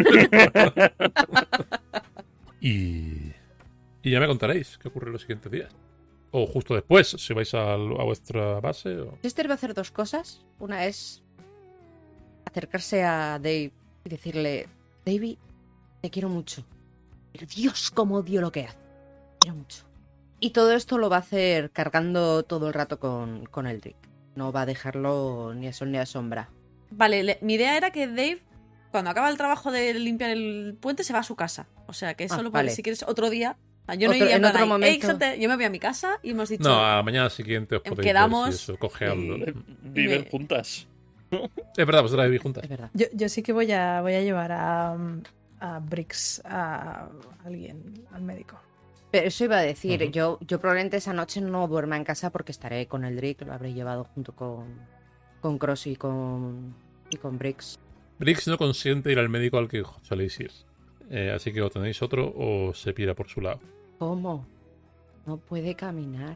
y, y ya me contaréis qué ocurre los siguientes días. O justo después, si vais a, a vuestra base. O... Chester va a hacer dos cosas. Una es acercarse a Dave y decirle: Davey, te quiero mucho. Pero Dios, cómo odio lo que hace. Te quiero mucho. Y todo esto lo va a hacer cargando todo el rato con, con Eldrick. No va a dejarlo ni a sol ni a sombra. Vale, le- mi idea era que Dave, cuando acaba el trabajo de limpiar el puente, se va a su casa. O sea, que eso Ah, lo puede, vale. si quieres, otro día. O sea, yo no Otro- iría en plan otro ahí, momento. "Ey, gente", yo me voy a mi casa y hemos dicho. No, a la mañana siguiente os podéis Quedamos ver si eso, cojeando. y- Viven Me- juntas. Es verdad, vosotras vivís juntas. Es verdad. Yo, yo sí que voy a, voy a llevar a, a Briggs a alguien, al médico. Pero eso iba a decir, Ujú. yo, yo probablemente esa noche no duerma en casa porque estaré con Eldrick, lo habré llevado junto con, con Cross y con, y con Briggs. Briggs no consiente ir al médico al que soléis ir. Eh, así que o tenéis otro o se pira por su lado. ¿Cómo? No puede caminar.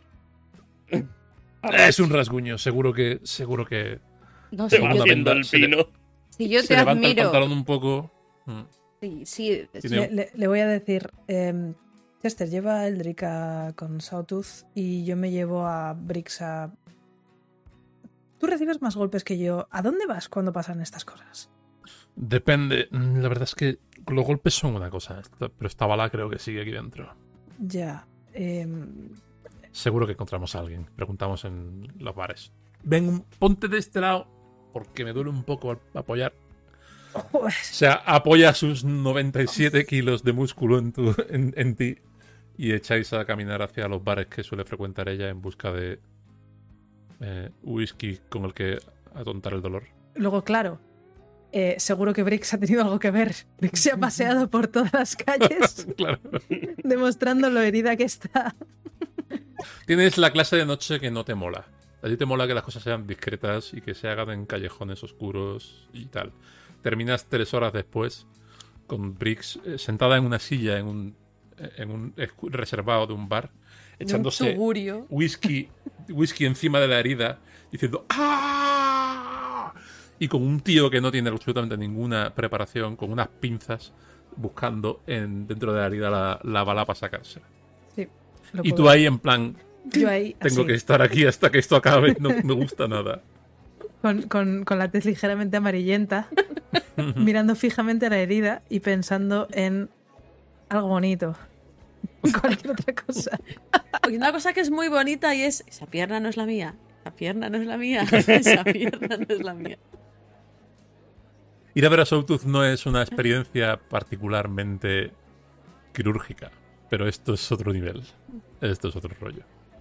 Es un rasguño, seguro que. Seguro que. No Se sé, va Segunda yo, haciendo venda- el se le- pino. si yo se te levanta el admiro. pantalón un poco. Mm. Sí, sí, Tiene- Le, le- le voy a decir, em, Chester, lleva a Eldrick a- con Sawtooth y yo me llevo a Briggs a... Tú recibes más golpes que yo. ¿A dónde vas cuando pasan estas cosas? Depende. Mm, La verdad es que los golpes son una cosa. esta- Pero esta bala creo que sigue aquí dentro. Ya. em, Seguro que encontramos a alguien. Preguntamos en los bares. Ven, ponte de este lado. Porque me duele un poco al- apoyar. O sea, apoya sus noventa y siete kilos de músculo en, tu, en, en ti y echáis a caminar hacia los bares que suele frecuentar ella en busca de eh, whisky con el que atontar el dolor. Luego, claro, eh, seguro que Briggs ha tenido algo que ver. Briggs se ha paseado por todas las calles Claro. demostrando lo herida que está. Tienes la clase de noche que no te mola. A ti te mola que las cosas sean discretas y que se hagan en callejones oscuros y tal. Terminas tres horas después con Briggs eh, sentada en una silla en un, en un escu- reservado de un bar, Un echándose tugurio. whisky, whisky encima de la herida, diciendo ¡ah! Y con un tío que no tiene absolutamente ninguna preparación, con unas pinzas, buscando en, dentro de la herida la, la bala para sacársela. Sí, lo Y puedo- tú ahí en plan, Yo ahí, tengo así, que estar aquí hasta que esto acabe, no me gusta nada. con, con- con la tez ligeramente amarillenta, mirando fijamente a la herida y pensando en algo bonito. Cualquier otra cosa. Oye, una cosa que es muy bonita y es: esa pierna no es la mía. Esa pierna no es la mía. Esa pierna no es la mía. Ir a ver a Sawtooth no es una experiencia particularmente quirúrgica, pero esto es otro nivel. Esto es otro rollo.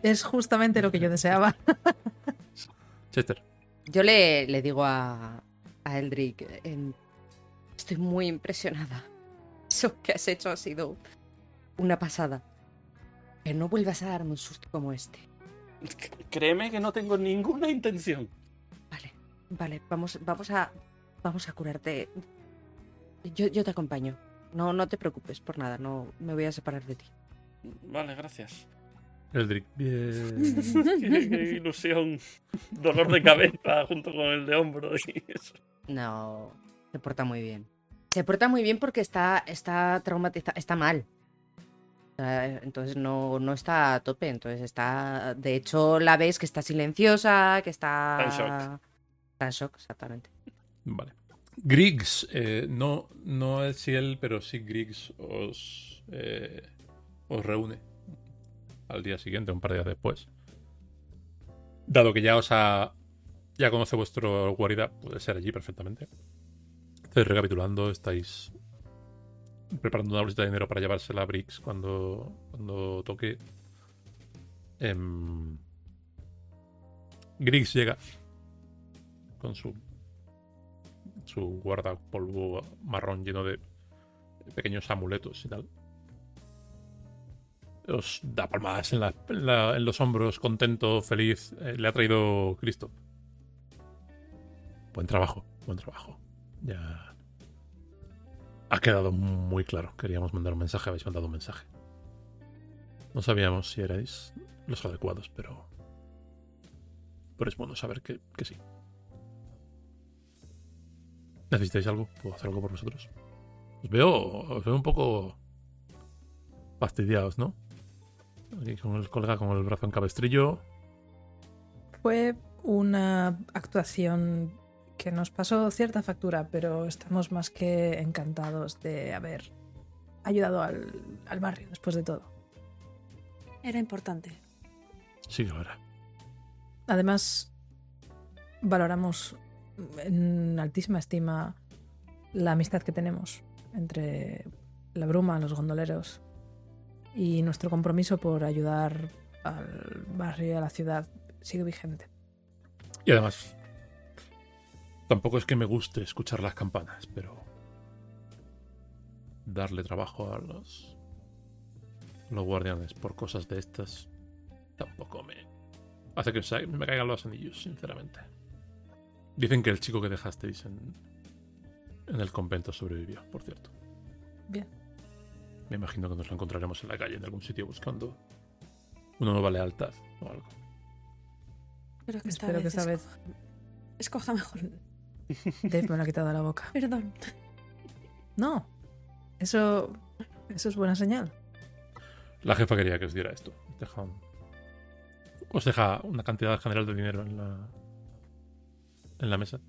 Es justamente lo que yo deseaba. Chester. Yo le, le digo a, a Eldrick, eh, estoy muy impresionada. Eso que has hecho ha sido una pasada. Pero no vuelvas a darme un susto como este. Créeme que no tengo ninguna intención. Vale, vale, vamos, vamos a. Vamos a curarte. Yo, yo te acompaño. No, no te preocupes por nada, no me voy a separar de ti. Vale, gracias. Eldrick. Bien. qué, qué ilusión. Dolor de cabeza junto con el de hombro y eso. No, se porta muy bien. Se porta muy bien porque está, está traumatizada, está mal. O sea, entonces no, no está a tope, entonces está... De hecho, la ves que está silenciosa, que está... Está en shock. Está en shock, exactamente. Vale. Griggs, eh, no, no es si él, pero sí Griggs os, eh, os reúne al día siguiente, un par de días después. Dado que ya os ha. Ya conoce vuestra guarida, puede ser allí perfectamente. Estáis recapitulando, estáis preparando una bolsita de dinero para llevársela a Briggs cuando, cuando toque. Em, Griggs llega con su su guardapolvo marrón lleno de pequeños amuletos y tal. Os da palmadas en, la, en, la, en los hombros, contento, feliz. Eh, le ha traído Cristo. Buen trabajo, buen trabajo. Ya ha quedado muy claro. Queríamos mandar un mensaje, habéis mandado un mensaje. No sabíamos si erais los adecuados, pero... Pero es bueno saber que, que sí. ¿Necesitáis algo? ¿Puedo hacer algo por vosotros? Os veo, os veo un poco fastidiados, ¿no? Aquí con el colega con el brazo en cabestrillo. Fue una actuación que nos pasó cierta factura, pero estamos más que encantados de haber ayudado al, al barrio después de todo. Era importante. Sí, que lo era. Además, valoramos en altísima estima la amistad que tenemos entre la bruma, los gondoleros, y nuestro compromiso por ayudar al barrio y a la ciudad sigue vigente. Y además, tampoco es que me guste escuchar las campanas, pero darle trabajo a los, los guardianes por cosas de estas tampoco me hace que se, me caigan los anillos, sinceramente. Dicen que el chico que dejasteis en, en el convento sobrevivió, por cierto. Bien. Me imagino que nos lo encontraremos en la calle, en algún sitio, buscando una nueva lealtad o algo. Pero que esta Espero vez que esta escoja, vez escoja mejor. Dave me lo ha quitado de la boca. Perdón. No, eso, eso es buena señal. La jefa quería que os diera esto. Deja un- os deja una cantidad general de dinero en la, en la mesa.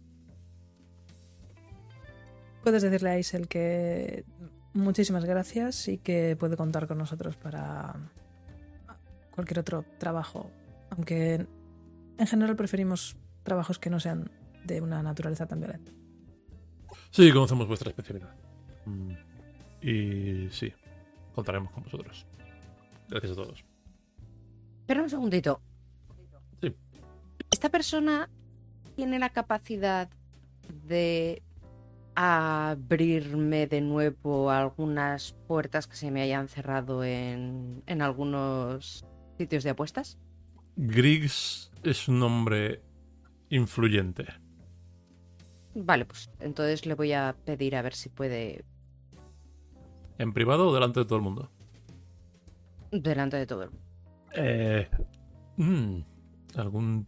Puedes decirle a Isel que muchísimas gracias y que puede contar con nosotros para cualquier otro trabajo. Aunque en general preferimos trabajos que no sean de una naturaleza tan violenta. Sí, conocemos vuestra especialidad. Mm. Y sí, contaremos con vosotros. Gracias a todos. Espera un segundito. Sí. ¿Esta persona tiene la capacidad de abrirme de nuevo algunas puertas que se me hayan cerrado en, en algunos sitios de apuestas? Griggs es un hombre influyente. Vale, pues entonces le voy a pedir a ver si puede ¿En privado o delante de todo el mundo? delante de todo el mundo. Eh, mm, ¿Algún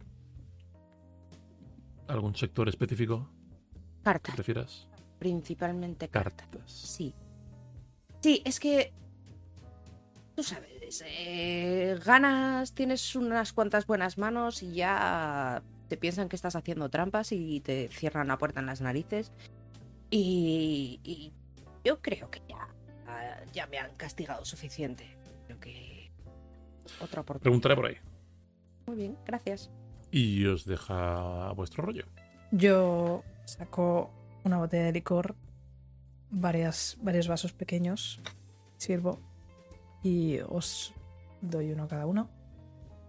algún sector específico que Cartas, prefieras? principalmente cartas. Cartas. Sí. Sí, es que tú sabes, eh, ganas, tienes unas cuantas buenas manos y ya te piensan que estás haciendo trampas y te cierran la puerta en las narices. Y, y yo creo que ya, ya me han castigado suficiente. Creo que otra oportunidad. Preguntaré por ahí. Muy bien, gracias. Y os deja a vuestro rollo. Yo saco una botella de licor, varias, varios vasos pequeños, sirvo y os doy uno a cada uno.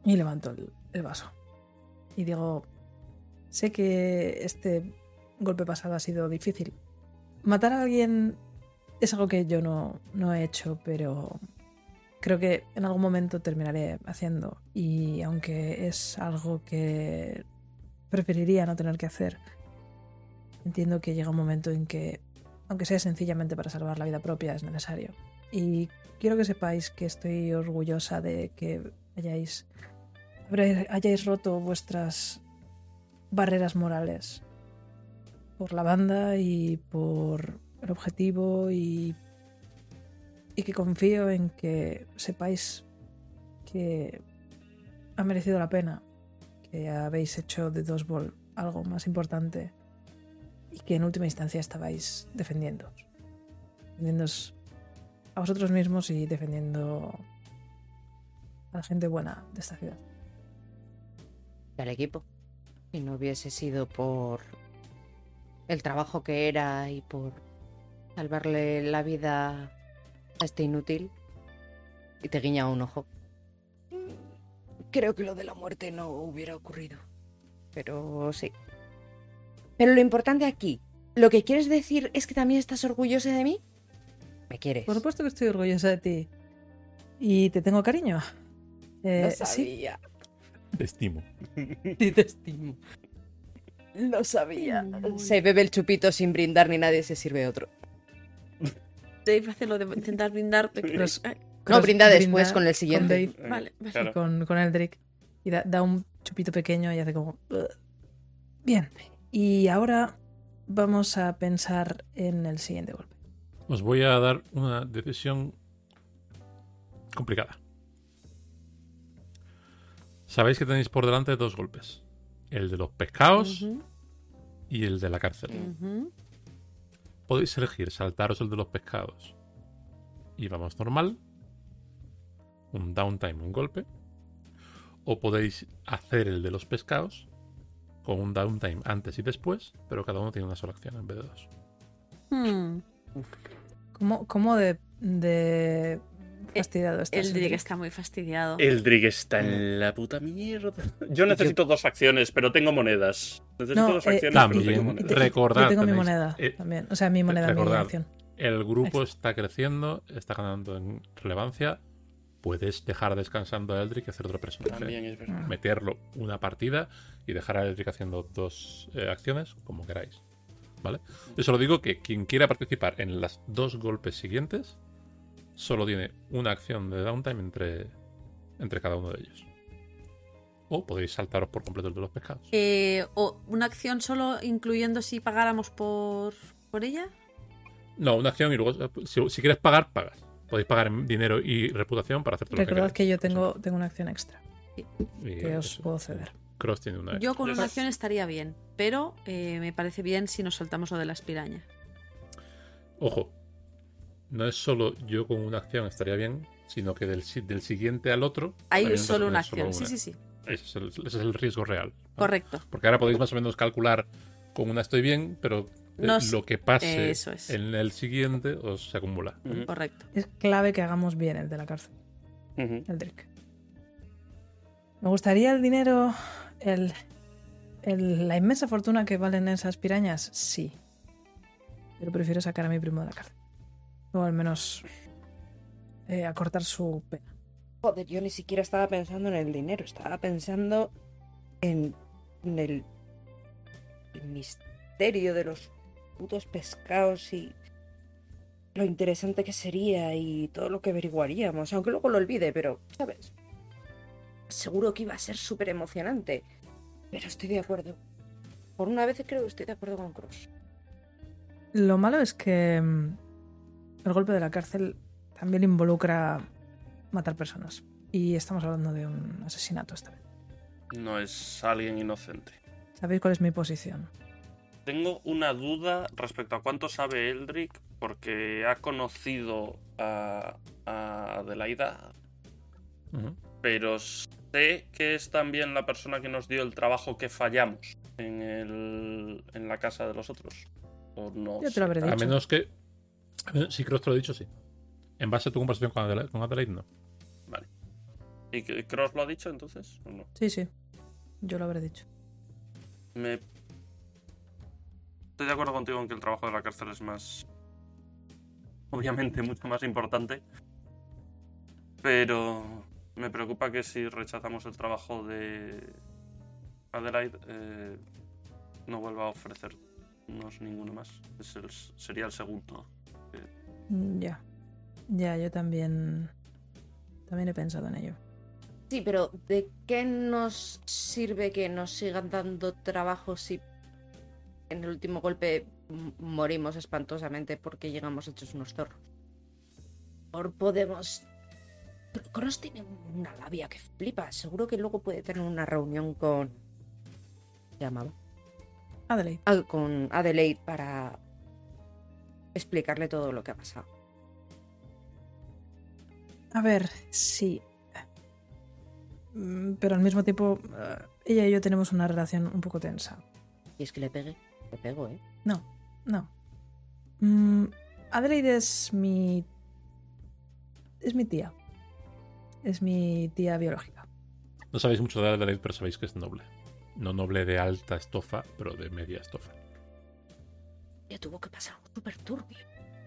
Y levanto el, el vaso. Y digo, sé que este golpe pasado ha sido difícil. Matar a alguien es algo que yo no, no he hecho, pero creo que en algún momento terminaré haciendo. Y aunque es algo que preferiría no tener que hacer, entiendo que llega un momento en que, aunque sea sencillamente para salvar la vida propia, es necesario. Y quiero que sepáis que estoy orgullosa de que hayáis, hayáis roto vuestras barreras morales por la banda y por el objetivo, y, y que confío en que sepáis que ha merecido la pena, que habéis hecho de Dodgeball algo más importante y que en última instancia estabais defendiéndoos. Defendiéndoos a vosotros mismos y defendiendo a la gente buena de esta ciudad. Y al equipo. Si no hubiese sido por el trabajo que era y por salvarle la vida a este inútil, y te guiña un ojo, creo que lo de la muerte no hubiera ocurrido. Pero sí. Pero lo importante aquí, ¿lo que quieres decir es que también estás orgullosa de mí? ¿Me quieres? Por supuesto que estoy orgullosa de ti. Y te tengo cariño. Eh, Lo sí. sabía. Te estimo. Sí, te estimo. Lo sabía. Se bebe el chupito sin brindar ni nadie se sirve otro. Dave hace lo de intentar brindar. Cross- Ay, No, brinda después brinda con el siguiente. Dave vale, vale. y Claro. con, con Eldrick. Y da, da un chupito pequeño y hace como... "Ugh". Bien. Y ahora vamos a pensar en el siguiente golpe. Os voy a dar una decisión complicada. Sabéis que tenéis por delante dos golpes. El de los pescados Ujú, y el de la cárcel. ujú. Podéis elegir saltaros el de los pescados y vamos normal, un downtime, un golpe, o podéis hacer el de los pescados con un downtime antes y después, pero cada uno tiene una sola acción en vez de dos. Hmm. ¿Cómo, cómo de, de fastidiado estás? El Drake Eldrick? está muy fastidiado. Eldrick está en la puta mierda. Yo necesito dos acciones, pero tengo monedas. Necesito No, dos eh, acciones, pero También tengo y monedas. te- recordad, Yo tengo mi tenéis- moneda eh, también. O sea, mi moneda, mi recordad. acción. El grupo Extra. está creciendo, está ganando en relevancia. Puedes dejar descansando a Eldrick y hacer otro personaje. También es verdad. Meterlo una partida y dejar a Eldrick haciendo dos eh, acciones, como queráis. ¿Vale? Yo solo digo que quien quiera participar en las dos golpes siguientes solo tiene una acción de downtime entre, entre cada uno de ellos. O podéis saltaros por completo el de los pescados. Eh, o una acción solo incluyendo si pagáramos por, por ella. No, una acción y luego, si, si quieres pagar, pagas. Podéis pagar en dinero y reputación para hacer todo lo que Recordad queráis. que yo tengo, tengo una acción extra Y que os eso. puedo ceder. Cross tiene una. Yo con Yes. una acción estaría bien, pero eh, me parece bien si nos saltamos lo de las pirañas. Ojo, no es solo yo con una acción estaría bien, sino que del, si- del siguiente al otro. Hay también vas a solo una tener acción, solo sí, sí, sí. Ese es el, ese es el riesgo real. ¿vale? Correcto. Porque ahora podéis más o menos calcular con una estoy bien, pero eh, No sé. lo que pase Eso es. en el siguiente os se acumula. Ujú, Correcto. Es clave que hagamos bien el de la cárcel, ujú. Eldrick. Me gustaría el dinero, el, el- la inmensa fortuna que valen esas pirañas, sí. Pero prefiero sacar a mi primo de la cárcel. O al menos eh, acortar su pena. Joder, yo ni siquiera estaba pensando en el dinero, estaba pensando en, en el, el misterio de los putos pescados y lo interesante que sería y todo lo que averiguaríamos, aunque luego lo olvide, pero, ¿sabes? Seguro que iba a ser súper emocionante, pero estoy de acuerdo. Por una vez creo que estoy de acuerdo con Cross. Lo malo es que mm, el golpe de la cárcel también involucra matar personas. Y estamos hablando de un asesinato esta vez. No es alguien inocente. ¿Sabéis cuál es mi posición? Tengo una duda respecto a cuánto sabe Eldrick, porque ha conocido a, a Adelaida, Ujú. pero sé que es también la persona que nos dio el trabajo que fallamos en, el, en la casa de los otros. O no Yo te sé. lo habré A dicho. menos que. a menos- Si Cross te lo he dicho, sí. En base a tu conversación con Adelaide, con Adelaide, no. ¿Y que Cross lo ha dicho entonces o no? Sí, sí. Yo lo habré dicho. Me... Estoy de acuerdo contigo en que el trabajo de la cárcel es más... Obviamente mucho más importante. Pero me preocupa que si rechazamos el trabajo de Adelaide, eh, no vuelva a ofrecernos ninguno más. Es el, sería el segundo. Mm, Ya. Ya, yo también. También he pensado en ello. Sí, pero ¿de qué nos sirve que nos sigan dando trabajo si en el último golpe m- morimos espantosamente porque llegamos hechos unos zorros? Por podemos... Pero Cross tiene una labia que flipa. Seguro que luego puede tener una reunión con... ¿Se llamaba? Adelaide. Ah, con Adelaide para explicarle todo lo que ha pasado. A ver, sí. Mm, Pero al mismo tiempo, eh, ella y yo tenemos una relación un poco tensa. Y es que le pegue. Le pego, ¿eh? No, no. Mm, Adelaide es mi. Es mi tía. Es mi tía biológica. No sabéis mucho de Adelaide, pero sabéis que es noble. No noble de alta estofa, pero de media estofa. Ya tuvo que pasar algo súper turbio.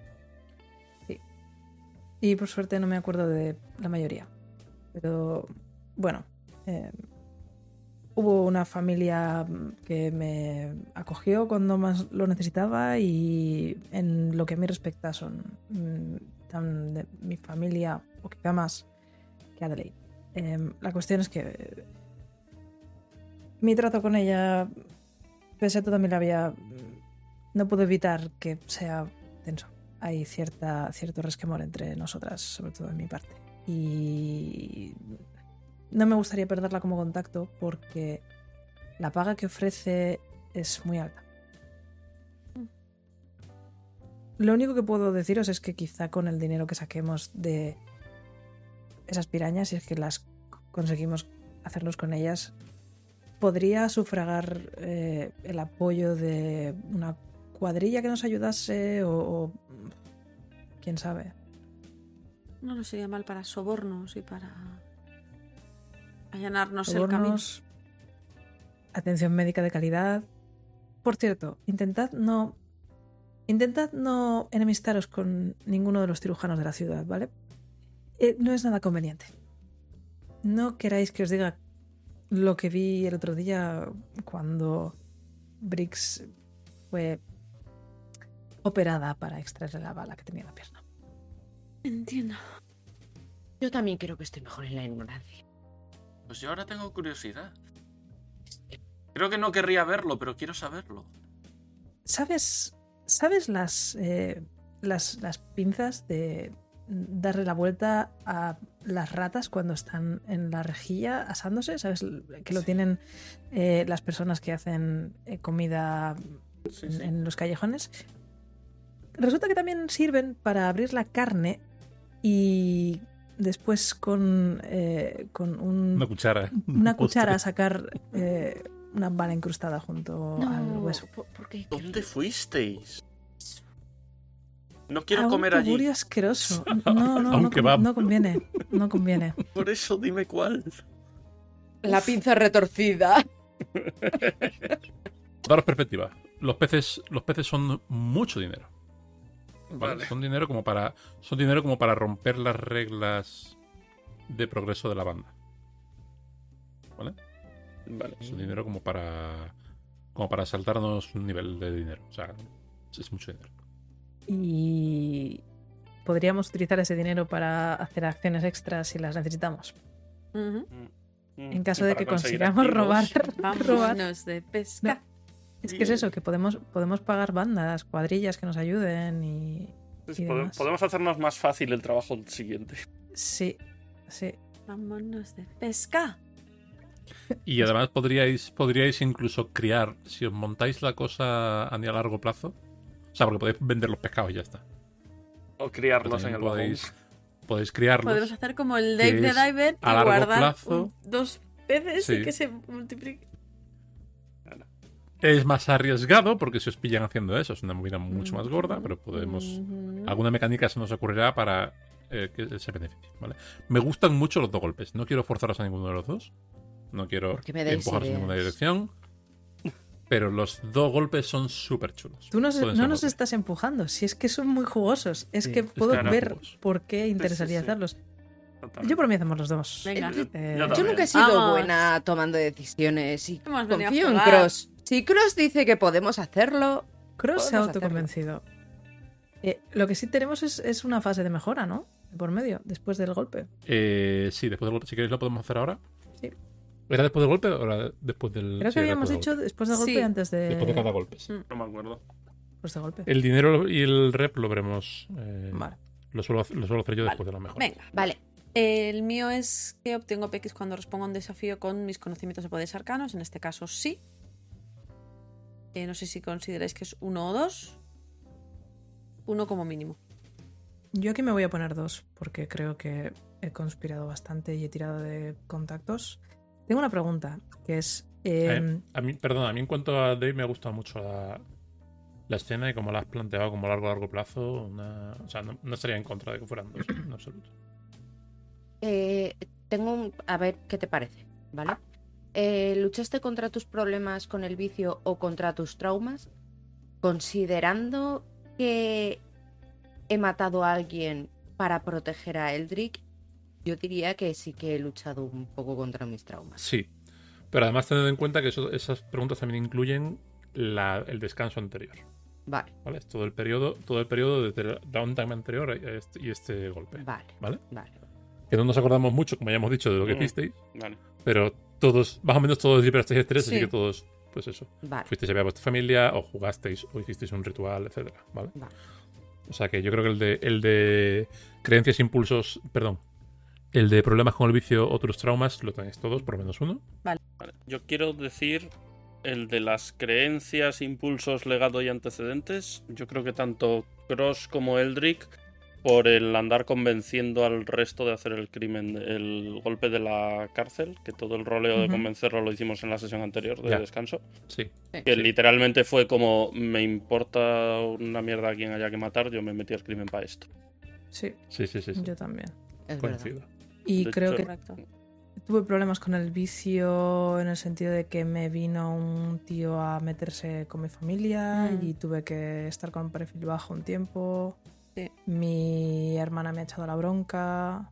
Y por suerte no me acuerdo de la mayoría. Pero bueno, eh, hubo una familia que me acogió cuando más lo necesitaba y en lo que a mí respecta son mm, tan de mi familia o quizá más que Adelaide. Eh, la cuestión es que eh, mi trato con ella, pese a toda mi labia, no puedo evitar que sea tenso. Hay cierta, cierto resquemor entre nosotras, sobre todo en mi parte. Y no me gustaría perderla como contacto porque la paga que ofrece es muy alta. Lo único que puedo deciros es que quizá con el dinero que saquemos de esas pirañas, si es que las conseguimos hacerlos con ellas, podría sufragar eh, el apoyo de una cuadrilla que nos ayudase o, o quién sabe. No lo sería mal para sobornos y para allanarnos el camino. Sobornos, atención médica de calidad. Por cierto, intentad no intentad no enemistaros con ninguno de los cirujanos de la ciudad, ¿vale? Eh, no es nada conveniente. No queráis que os diga lo que vi el otro día cuando Briggs fue operada para extraerle la bala que tenía en la pierna. Entiendo. Yo también creo que estoy mejor en la ignorancia. Pues yo ahora tengo curiosidad. Creo que no querría verlo, pero quiero saberlo. ¿Sabes, sabes las, eh, las, las pinzas de darle la vuelta a las ratas cuando están en la rejilla asándose? ¿Sabes que lo Sí. tienen eh, las personas que hacen eh, comida Sí, en, sí. en los callejones? Resulta que también sirven para abrir la carne y después con, eh, con un, Una cuchara. una Un postre. cuchara sacar eh, una bala incrustada junto al hueso. ¿por, por qué? ¿Dónde fuisteis? No quiero A comer un allí. tugurio asqueroso. No, no, A un no, con- kebab. no conviene. No conviene. Por eso dime cuál. La pinza retorcida. Daros perspectiva. Los peces, los peces son mucho dinero. ¿vale? Vale. Son dinero como para. Son dinero como para romper las reglas de progreso de la banda. ¿Vale? Vale. Son dinero como para. Como para saltarnos un nivel de dinero. O sea, es mucho dinero. Y podríamos utilizar ese dinero para hacer acciones extras si las necesitamos. Ujú. Mm. En caso Y de para que conseguir consigamos activos. robar, robar. Vámonos de pesca. Es que es eso, que podemos, podemos pagar bandas, cuadrillas que nos ayuden y... Pues y pode- demás. podemos hacernos más fácil el trabajo siguiente. Sí, sí. Vámonos de pesca. Y además podríais, podríais incluso criar, si os montáis la cosa a largo plazo. O sea, porque podéis vender los pescados y ya está. O Pero criarlos en también el podéis, vagón. podéis criarlos. Podemos hacer como el que Dave de es Diver y a largo guardar plazo. un- dos peces Sí. y que se multipliquen. Es más arriesgado porque si os pillan haciendo eso es una movida mucho más gorda, pero podemos... Ujú. Alguna mecánica se nos ocurrirá para eh, que ese beneficio, ¿vale? Me gustan mucho los dos golpes. No quiero forzaros a ninguno de los dos. No quiero ¿Por qué me dais empujaros en ideas? ninguna dirección. Pero los dos golpes son súper chulos. Tú nos- Pueden no ser nos golpes. estás empujando, si es que son muy jugosos. Es Sí, que es puedo que eran ver jugosos. por qué interesaría sí, sí. hacerlos. Totalmente. Yo por mí hacemos los dos. Venga. Yo- Eh, yo Yo también. nunca he sido Vamos. buena tomando decisiones y Hemos venido a confío en jugar. Cross. Si Cross dice que podemos hacerlo, Cross se ha Podemos autoconvencido. Eh, lo que sí tenemos es, es una fase de mejora, ¿no? Por medio, después del golpe. Eh, sí, después del golpe. Si queréis lo podemos hacer ahora. Sí. ¿Era después del golpe o era después del...? Creo sí, que era habíamos después del dicho golpe. después del golpe Sí. y antes de... Después de cada golpe, sí. Mm. No me acuerdo. Después del golpe. El dinero y el rep lo veremos. eh, Vale. Lo suelo, hacer- lo suelo hacer yo Vale. después de la mejora. Venga. vale. El mío es que obtengo P X cuando responda a un desafío con mis conocimientos de poderes arcanos. En este caso, sí. Eh, no sé si consideráis que es uno o dos. Uno como mínimo. Yo aquí me voy a poner dos, porque creo que he conspirado bastante y he tirado de contactos. Tengo una pregunta, que es... eh, Eh, a mí, perdón, a mí en cuanto a Dave me ha gustado mucho la, la escena y como la has planteado como largo largo plazo. Una, o sea, no, no estaría en contra de que fueran dos, en absoluto. Eh, tengo un... A ver, ¿qué te parece? ¿Vale? Eh, ¿Luchaste contra tus problemas con el vicio o contra tus traumas? Considerando que he matado a alguien para proteger a Eldrick, yo diría que sí que he luchado un poco contra mis traumas. Sí, pero además tened en cuenta que eso- esas preguntas también incluyen la- el descanso anterior. Vale, ¿Vale? Es todo el periodo, todo el periodo desde el downtime anterior a este- y este golpe. vale, ¿Vale? vale. Que no nos acordamos mucho, como ya hemos dicho, de lo que Mm. hicisteis, Vale. pero todos, más o menos todos liberasteis estrés, Sí. así que todos, pues eso. Vale. Fuisteis a ver a vuestra familia, o jugasteis, o hicisteis un ritual, etcétera, ¿vale? Vale. O sea que yo creo que el de, el de creencias, impulsos, perdón, el de problemas con el vicio, otros traumas, lo tenéis todos, por lo menos uno. Vale. Yo quiero decir el de las creencias, impulsos, legado y antecedentes. Yo creo que tanto Cross como Eldrick, por el andar convenciendo al resto de hacer el crimen, el golpe de la cárcel, que todo el roleo de Ujú. convencerlo lo hicimos en la sesión anterior de Ya. descanso. Sí. Que Sí. literalmente fue como, me importa una mierda a quien haya que matar, yo me metí al crimen para esto. Sí, Sí, sí, sí. sí. yo también. Es verdad. Coincido. Y De creo hecho- que Correcto. tuve problemas con el vicio en el sentido de que me vino un tío a meterse con mi familia Mm. y tuve que estar con perfil bajo un tiempo. Sí. Mi hermana me ha echado la bronca.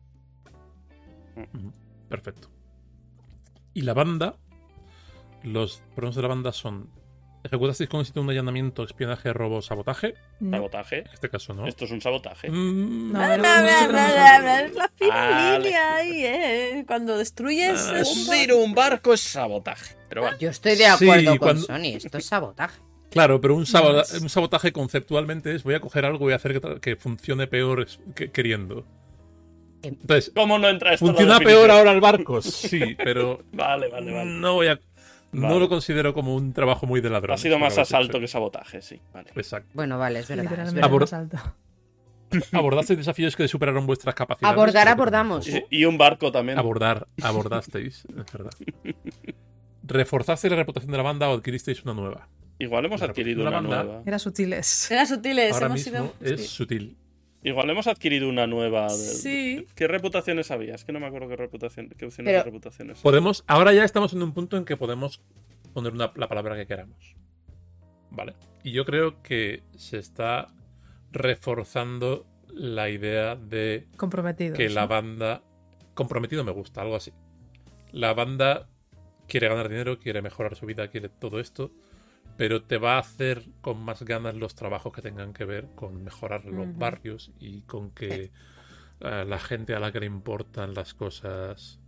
Ujú. Perfecto. Y la banda, los problemas de la banda son: ejecutasteis con éxito un allanamiento, espionaje, robo, sabotaje. No. Sabotaje. En este caso, ¿no? Esto es un sabotaje. Mm, No, Bla, era bla, un bla, secreto bla, no bla, sabía. bla, es la fina Vale. línea ahí, ¿eh? Cuando destruyes Ah, un Hundir un barco es sabotaje. Pero vale. Yo estoy de Sí, acuerdo con cuando- Sony, esto es sabotaje. Claro, pero un, sabo- Más. un sabotaje conceptualmente es: voy a coger algo y hacer que, tra- que funcione peor es- que- queriendo. Em- Entonces, ¿Cómo no entra esto en la ¿funciona definición? peor ahora el barco? Sí, pero Vale, vale, vale. no voy a. No Vale. lo considero como un trabajo muy de ladrón. Ha sido más asalto que sabotaje, sí. Vale. Exacto. Bueno, vale, es verdad. es Literalmente verdad. Abor- más alto. Abordasteis desafíos que superaron vuestras capacidades. Abordar, pero abordamos. tampoco- Y, y un barco también. Abordar, abordasteis, es verdad. ¿Reforzasteis la reputación de la banda o adquiristeis una nueva? Igual hemos La adquirido reputación una de la banda- nueva. Era sutiles. Eran sutiles, Ahora hemos mismo sido. es sí. sutil. Igual hemos adquirido una nueva. de- Sí. ¿Qué reputaciones había? Es que no me acuerdo qué reputación, qué opciones Pero- de reputaciones. Podemos, ahora ya estamos en un punto en que podemos poner una- la palabra que queramos. Vale. Y yo creo que se está reforzando la idea de Comprometidos. que la ¿no? banda. Comprometido me gusta, algo así. La banda quiere ganar dinero, quiere mejorar su vida, quiere todo esto, pero te va a hacer con más ganas los trabajos que tengan que ver con mejorar los Ujú. barrios y con que eh, la gente a la que le importan las cosas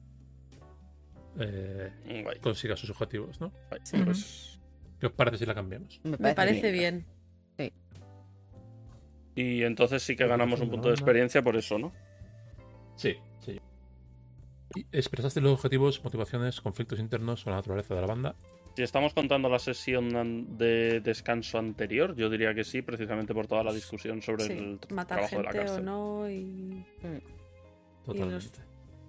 eh, Mm, Guay, consiga sus objetivos, ¿no? guay. Ujú. Pues- ¿Qué os parece si la cambiamos? Me Me parece bien. y entonces sí que ganamos un punto de experiencia por eso, ¿no? Sí, sí. Y expresaste los objetivos, motivaciones, conflictos internos o la naturaleza de la banda. Si estamos contando la sesión an- de descanso anterior, yo diría que sí, precisamente por toda la discusión sobre Sí, el t- matar trabajo de la gente o cárcel. no y. Totalmente.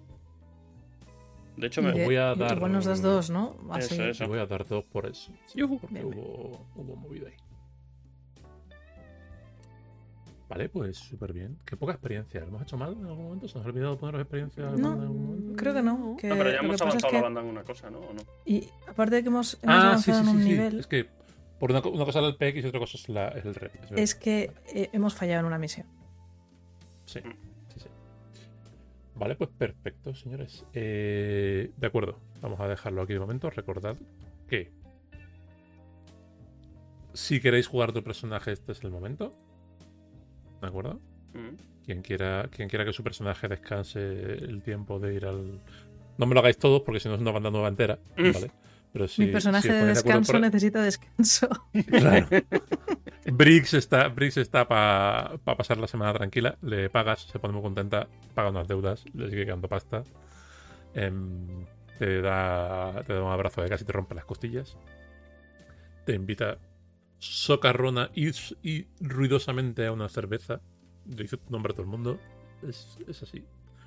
De hecho, Y me, de- voy a y dar- Igual nos das dos, ¿no? Así. Eso, eso. Y voy a dar dos por eso. Sí, Yujú. porque Bien, bien. hubo, hubo movida ahí. Vale, pues súper bien. Qué poca experiencia. ¿Lo hemos hecho mal en algún momento? ¿Se nos ha olvidado poneros experiencia en No, algún momento? creo que no. Que No, pero ya lo hemos que pasa es avanzado que- la banda en una cosa, ¿no? ¿O no? Y aparte de que hemos, hemos Ah, avanzado sí, sí, en un sí, sí. nivel, Es que por una, co- una cosa es el P X y otra cosa es, la, es el rep. Es verdad. es que eh, hemos fallado en una misión. Sí, sí, sí. Vale, pues perfecto, señores. Eh, de acuerdo, vamos a dejarlo aquí de momento. Recordad que si queréis jugar tu personaje, este es el momento. ¿De acuerdo? Mm. Quien quiera, quien quiera que su personaje descanse el tiempo de ir al... No me lo hagáis todos porque si no es una banda nueva entera, ¿vale? Pero si, Mi personaje si os de ponéis acuerdo descanso por- necesita descanso. Claro. Briggs está, Briggs está para pa pasar la semana tranquila. Le pagas, se pone muy contenta, paga unas deudas, le sigue quedando pasta. Em, te, da, te da un abrazo de casi te rompe las costillas. Te invita socarrona y, y ruidosamente a una cerveza. Le dice tu nombre a todo el mundo. Es, es así.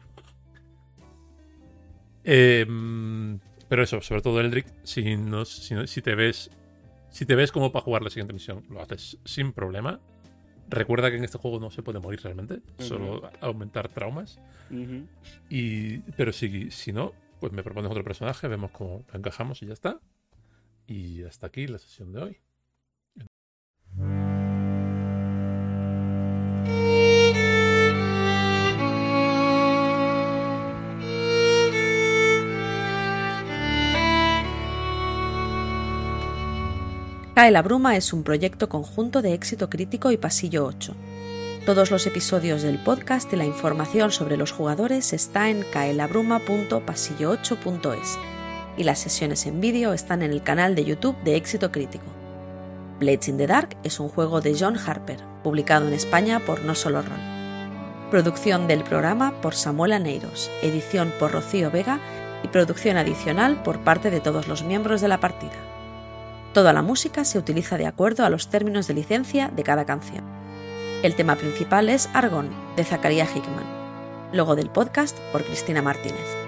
Em, pero eso, sobre todo Eldrick, si, no, si, no- si te ves si te ves como para jugar la siguiente misión, lo haces sin problema. Recuerda que en este juego no se puede morir realmente, solo aumentar traumas. Ujú. Y, pero si, si no, pues me propones otro personaje, vemos cómo lo encajamos y ya está. Y hasta aquí la sesión de hoy. Cae la bruma es un proyecto conjunto de Éxito Crítico y Pasillo ocho. Todos los episodios del podcast y la información sobre los jugadores está en caelabruma punto pasillo ocho punto es y las sesiones en vídeo están en el canal de YouTube de Éxito Crítico. Blades in the Dark es un juego de John Harper, publicado en España por No Solo Roll. Producción del programa por Samuel Aneiros, edición por Rocío Vega y producción adicional por parte de todos los miembros de la partida. Toda la música se utiliza de acuerdo a los términos de licencia de cada canción. El tema principal es Argón, de Zacarías Hickman. Logo del podcast por Cristina Martínez.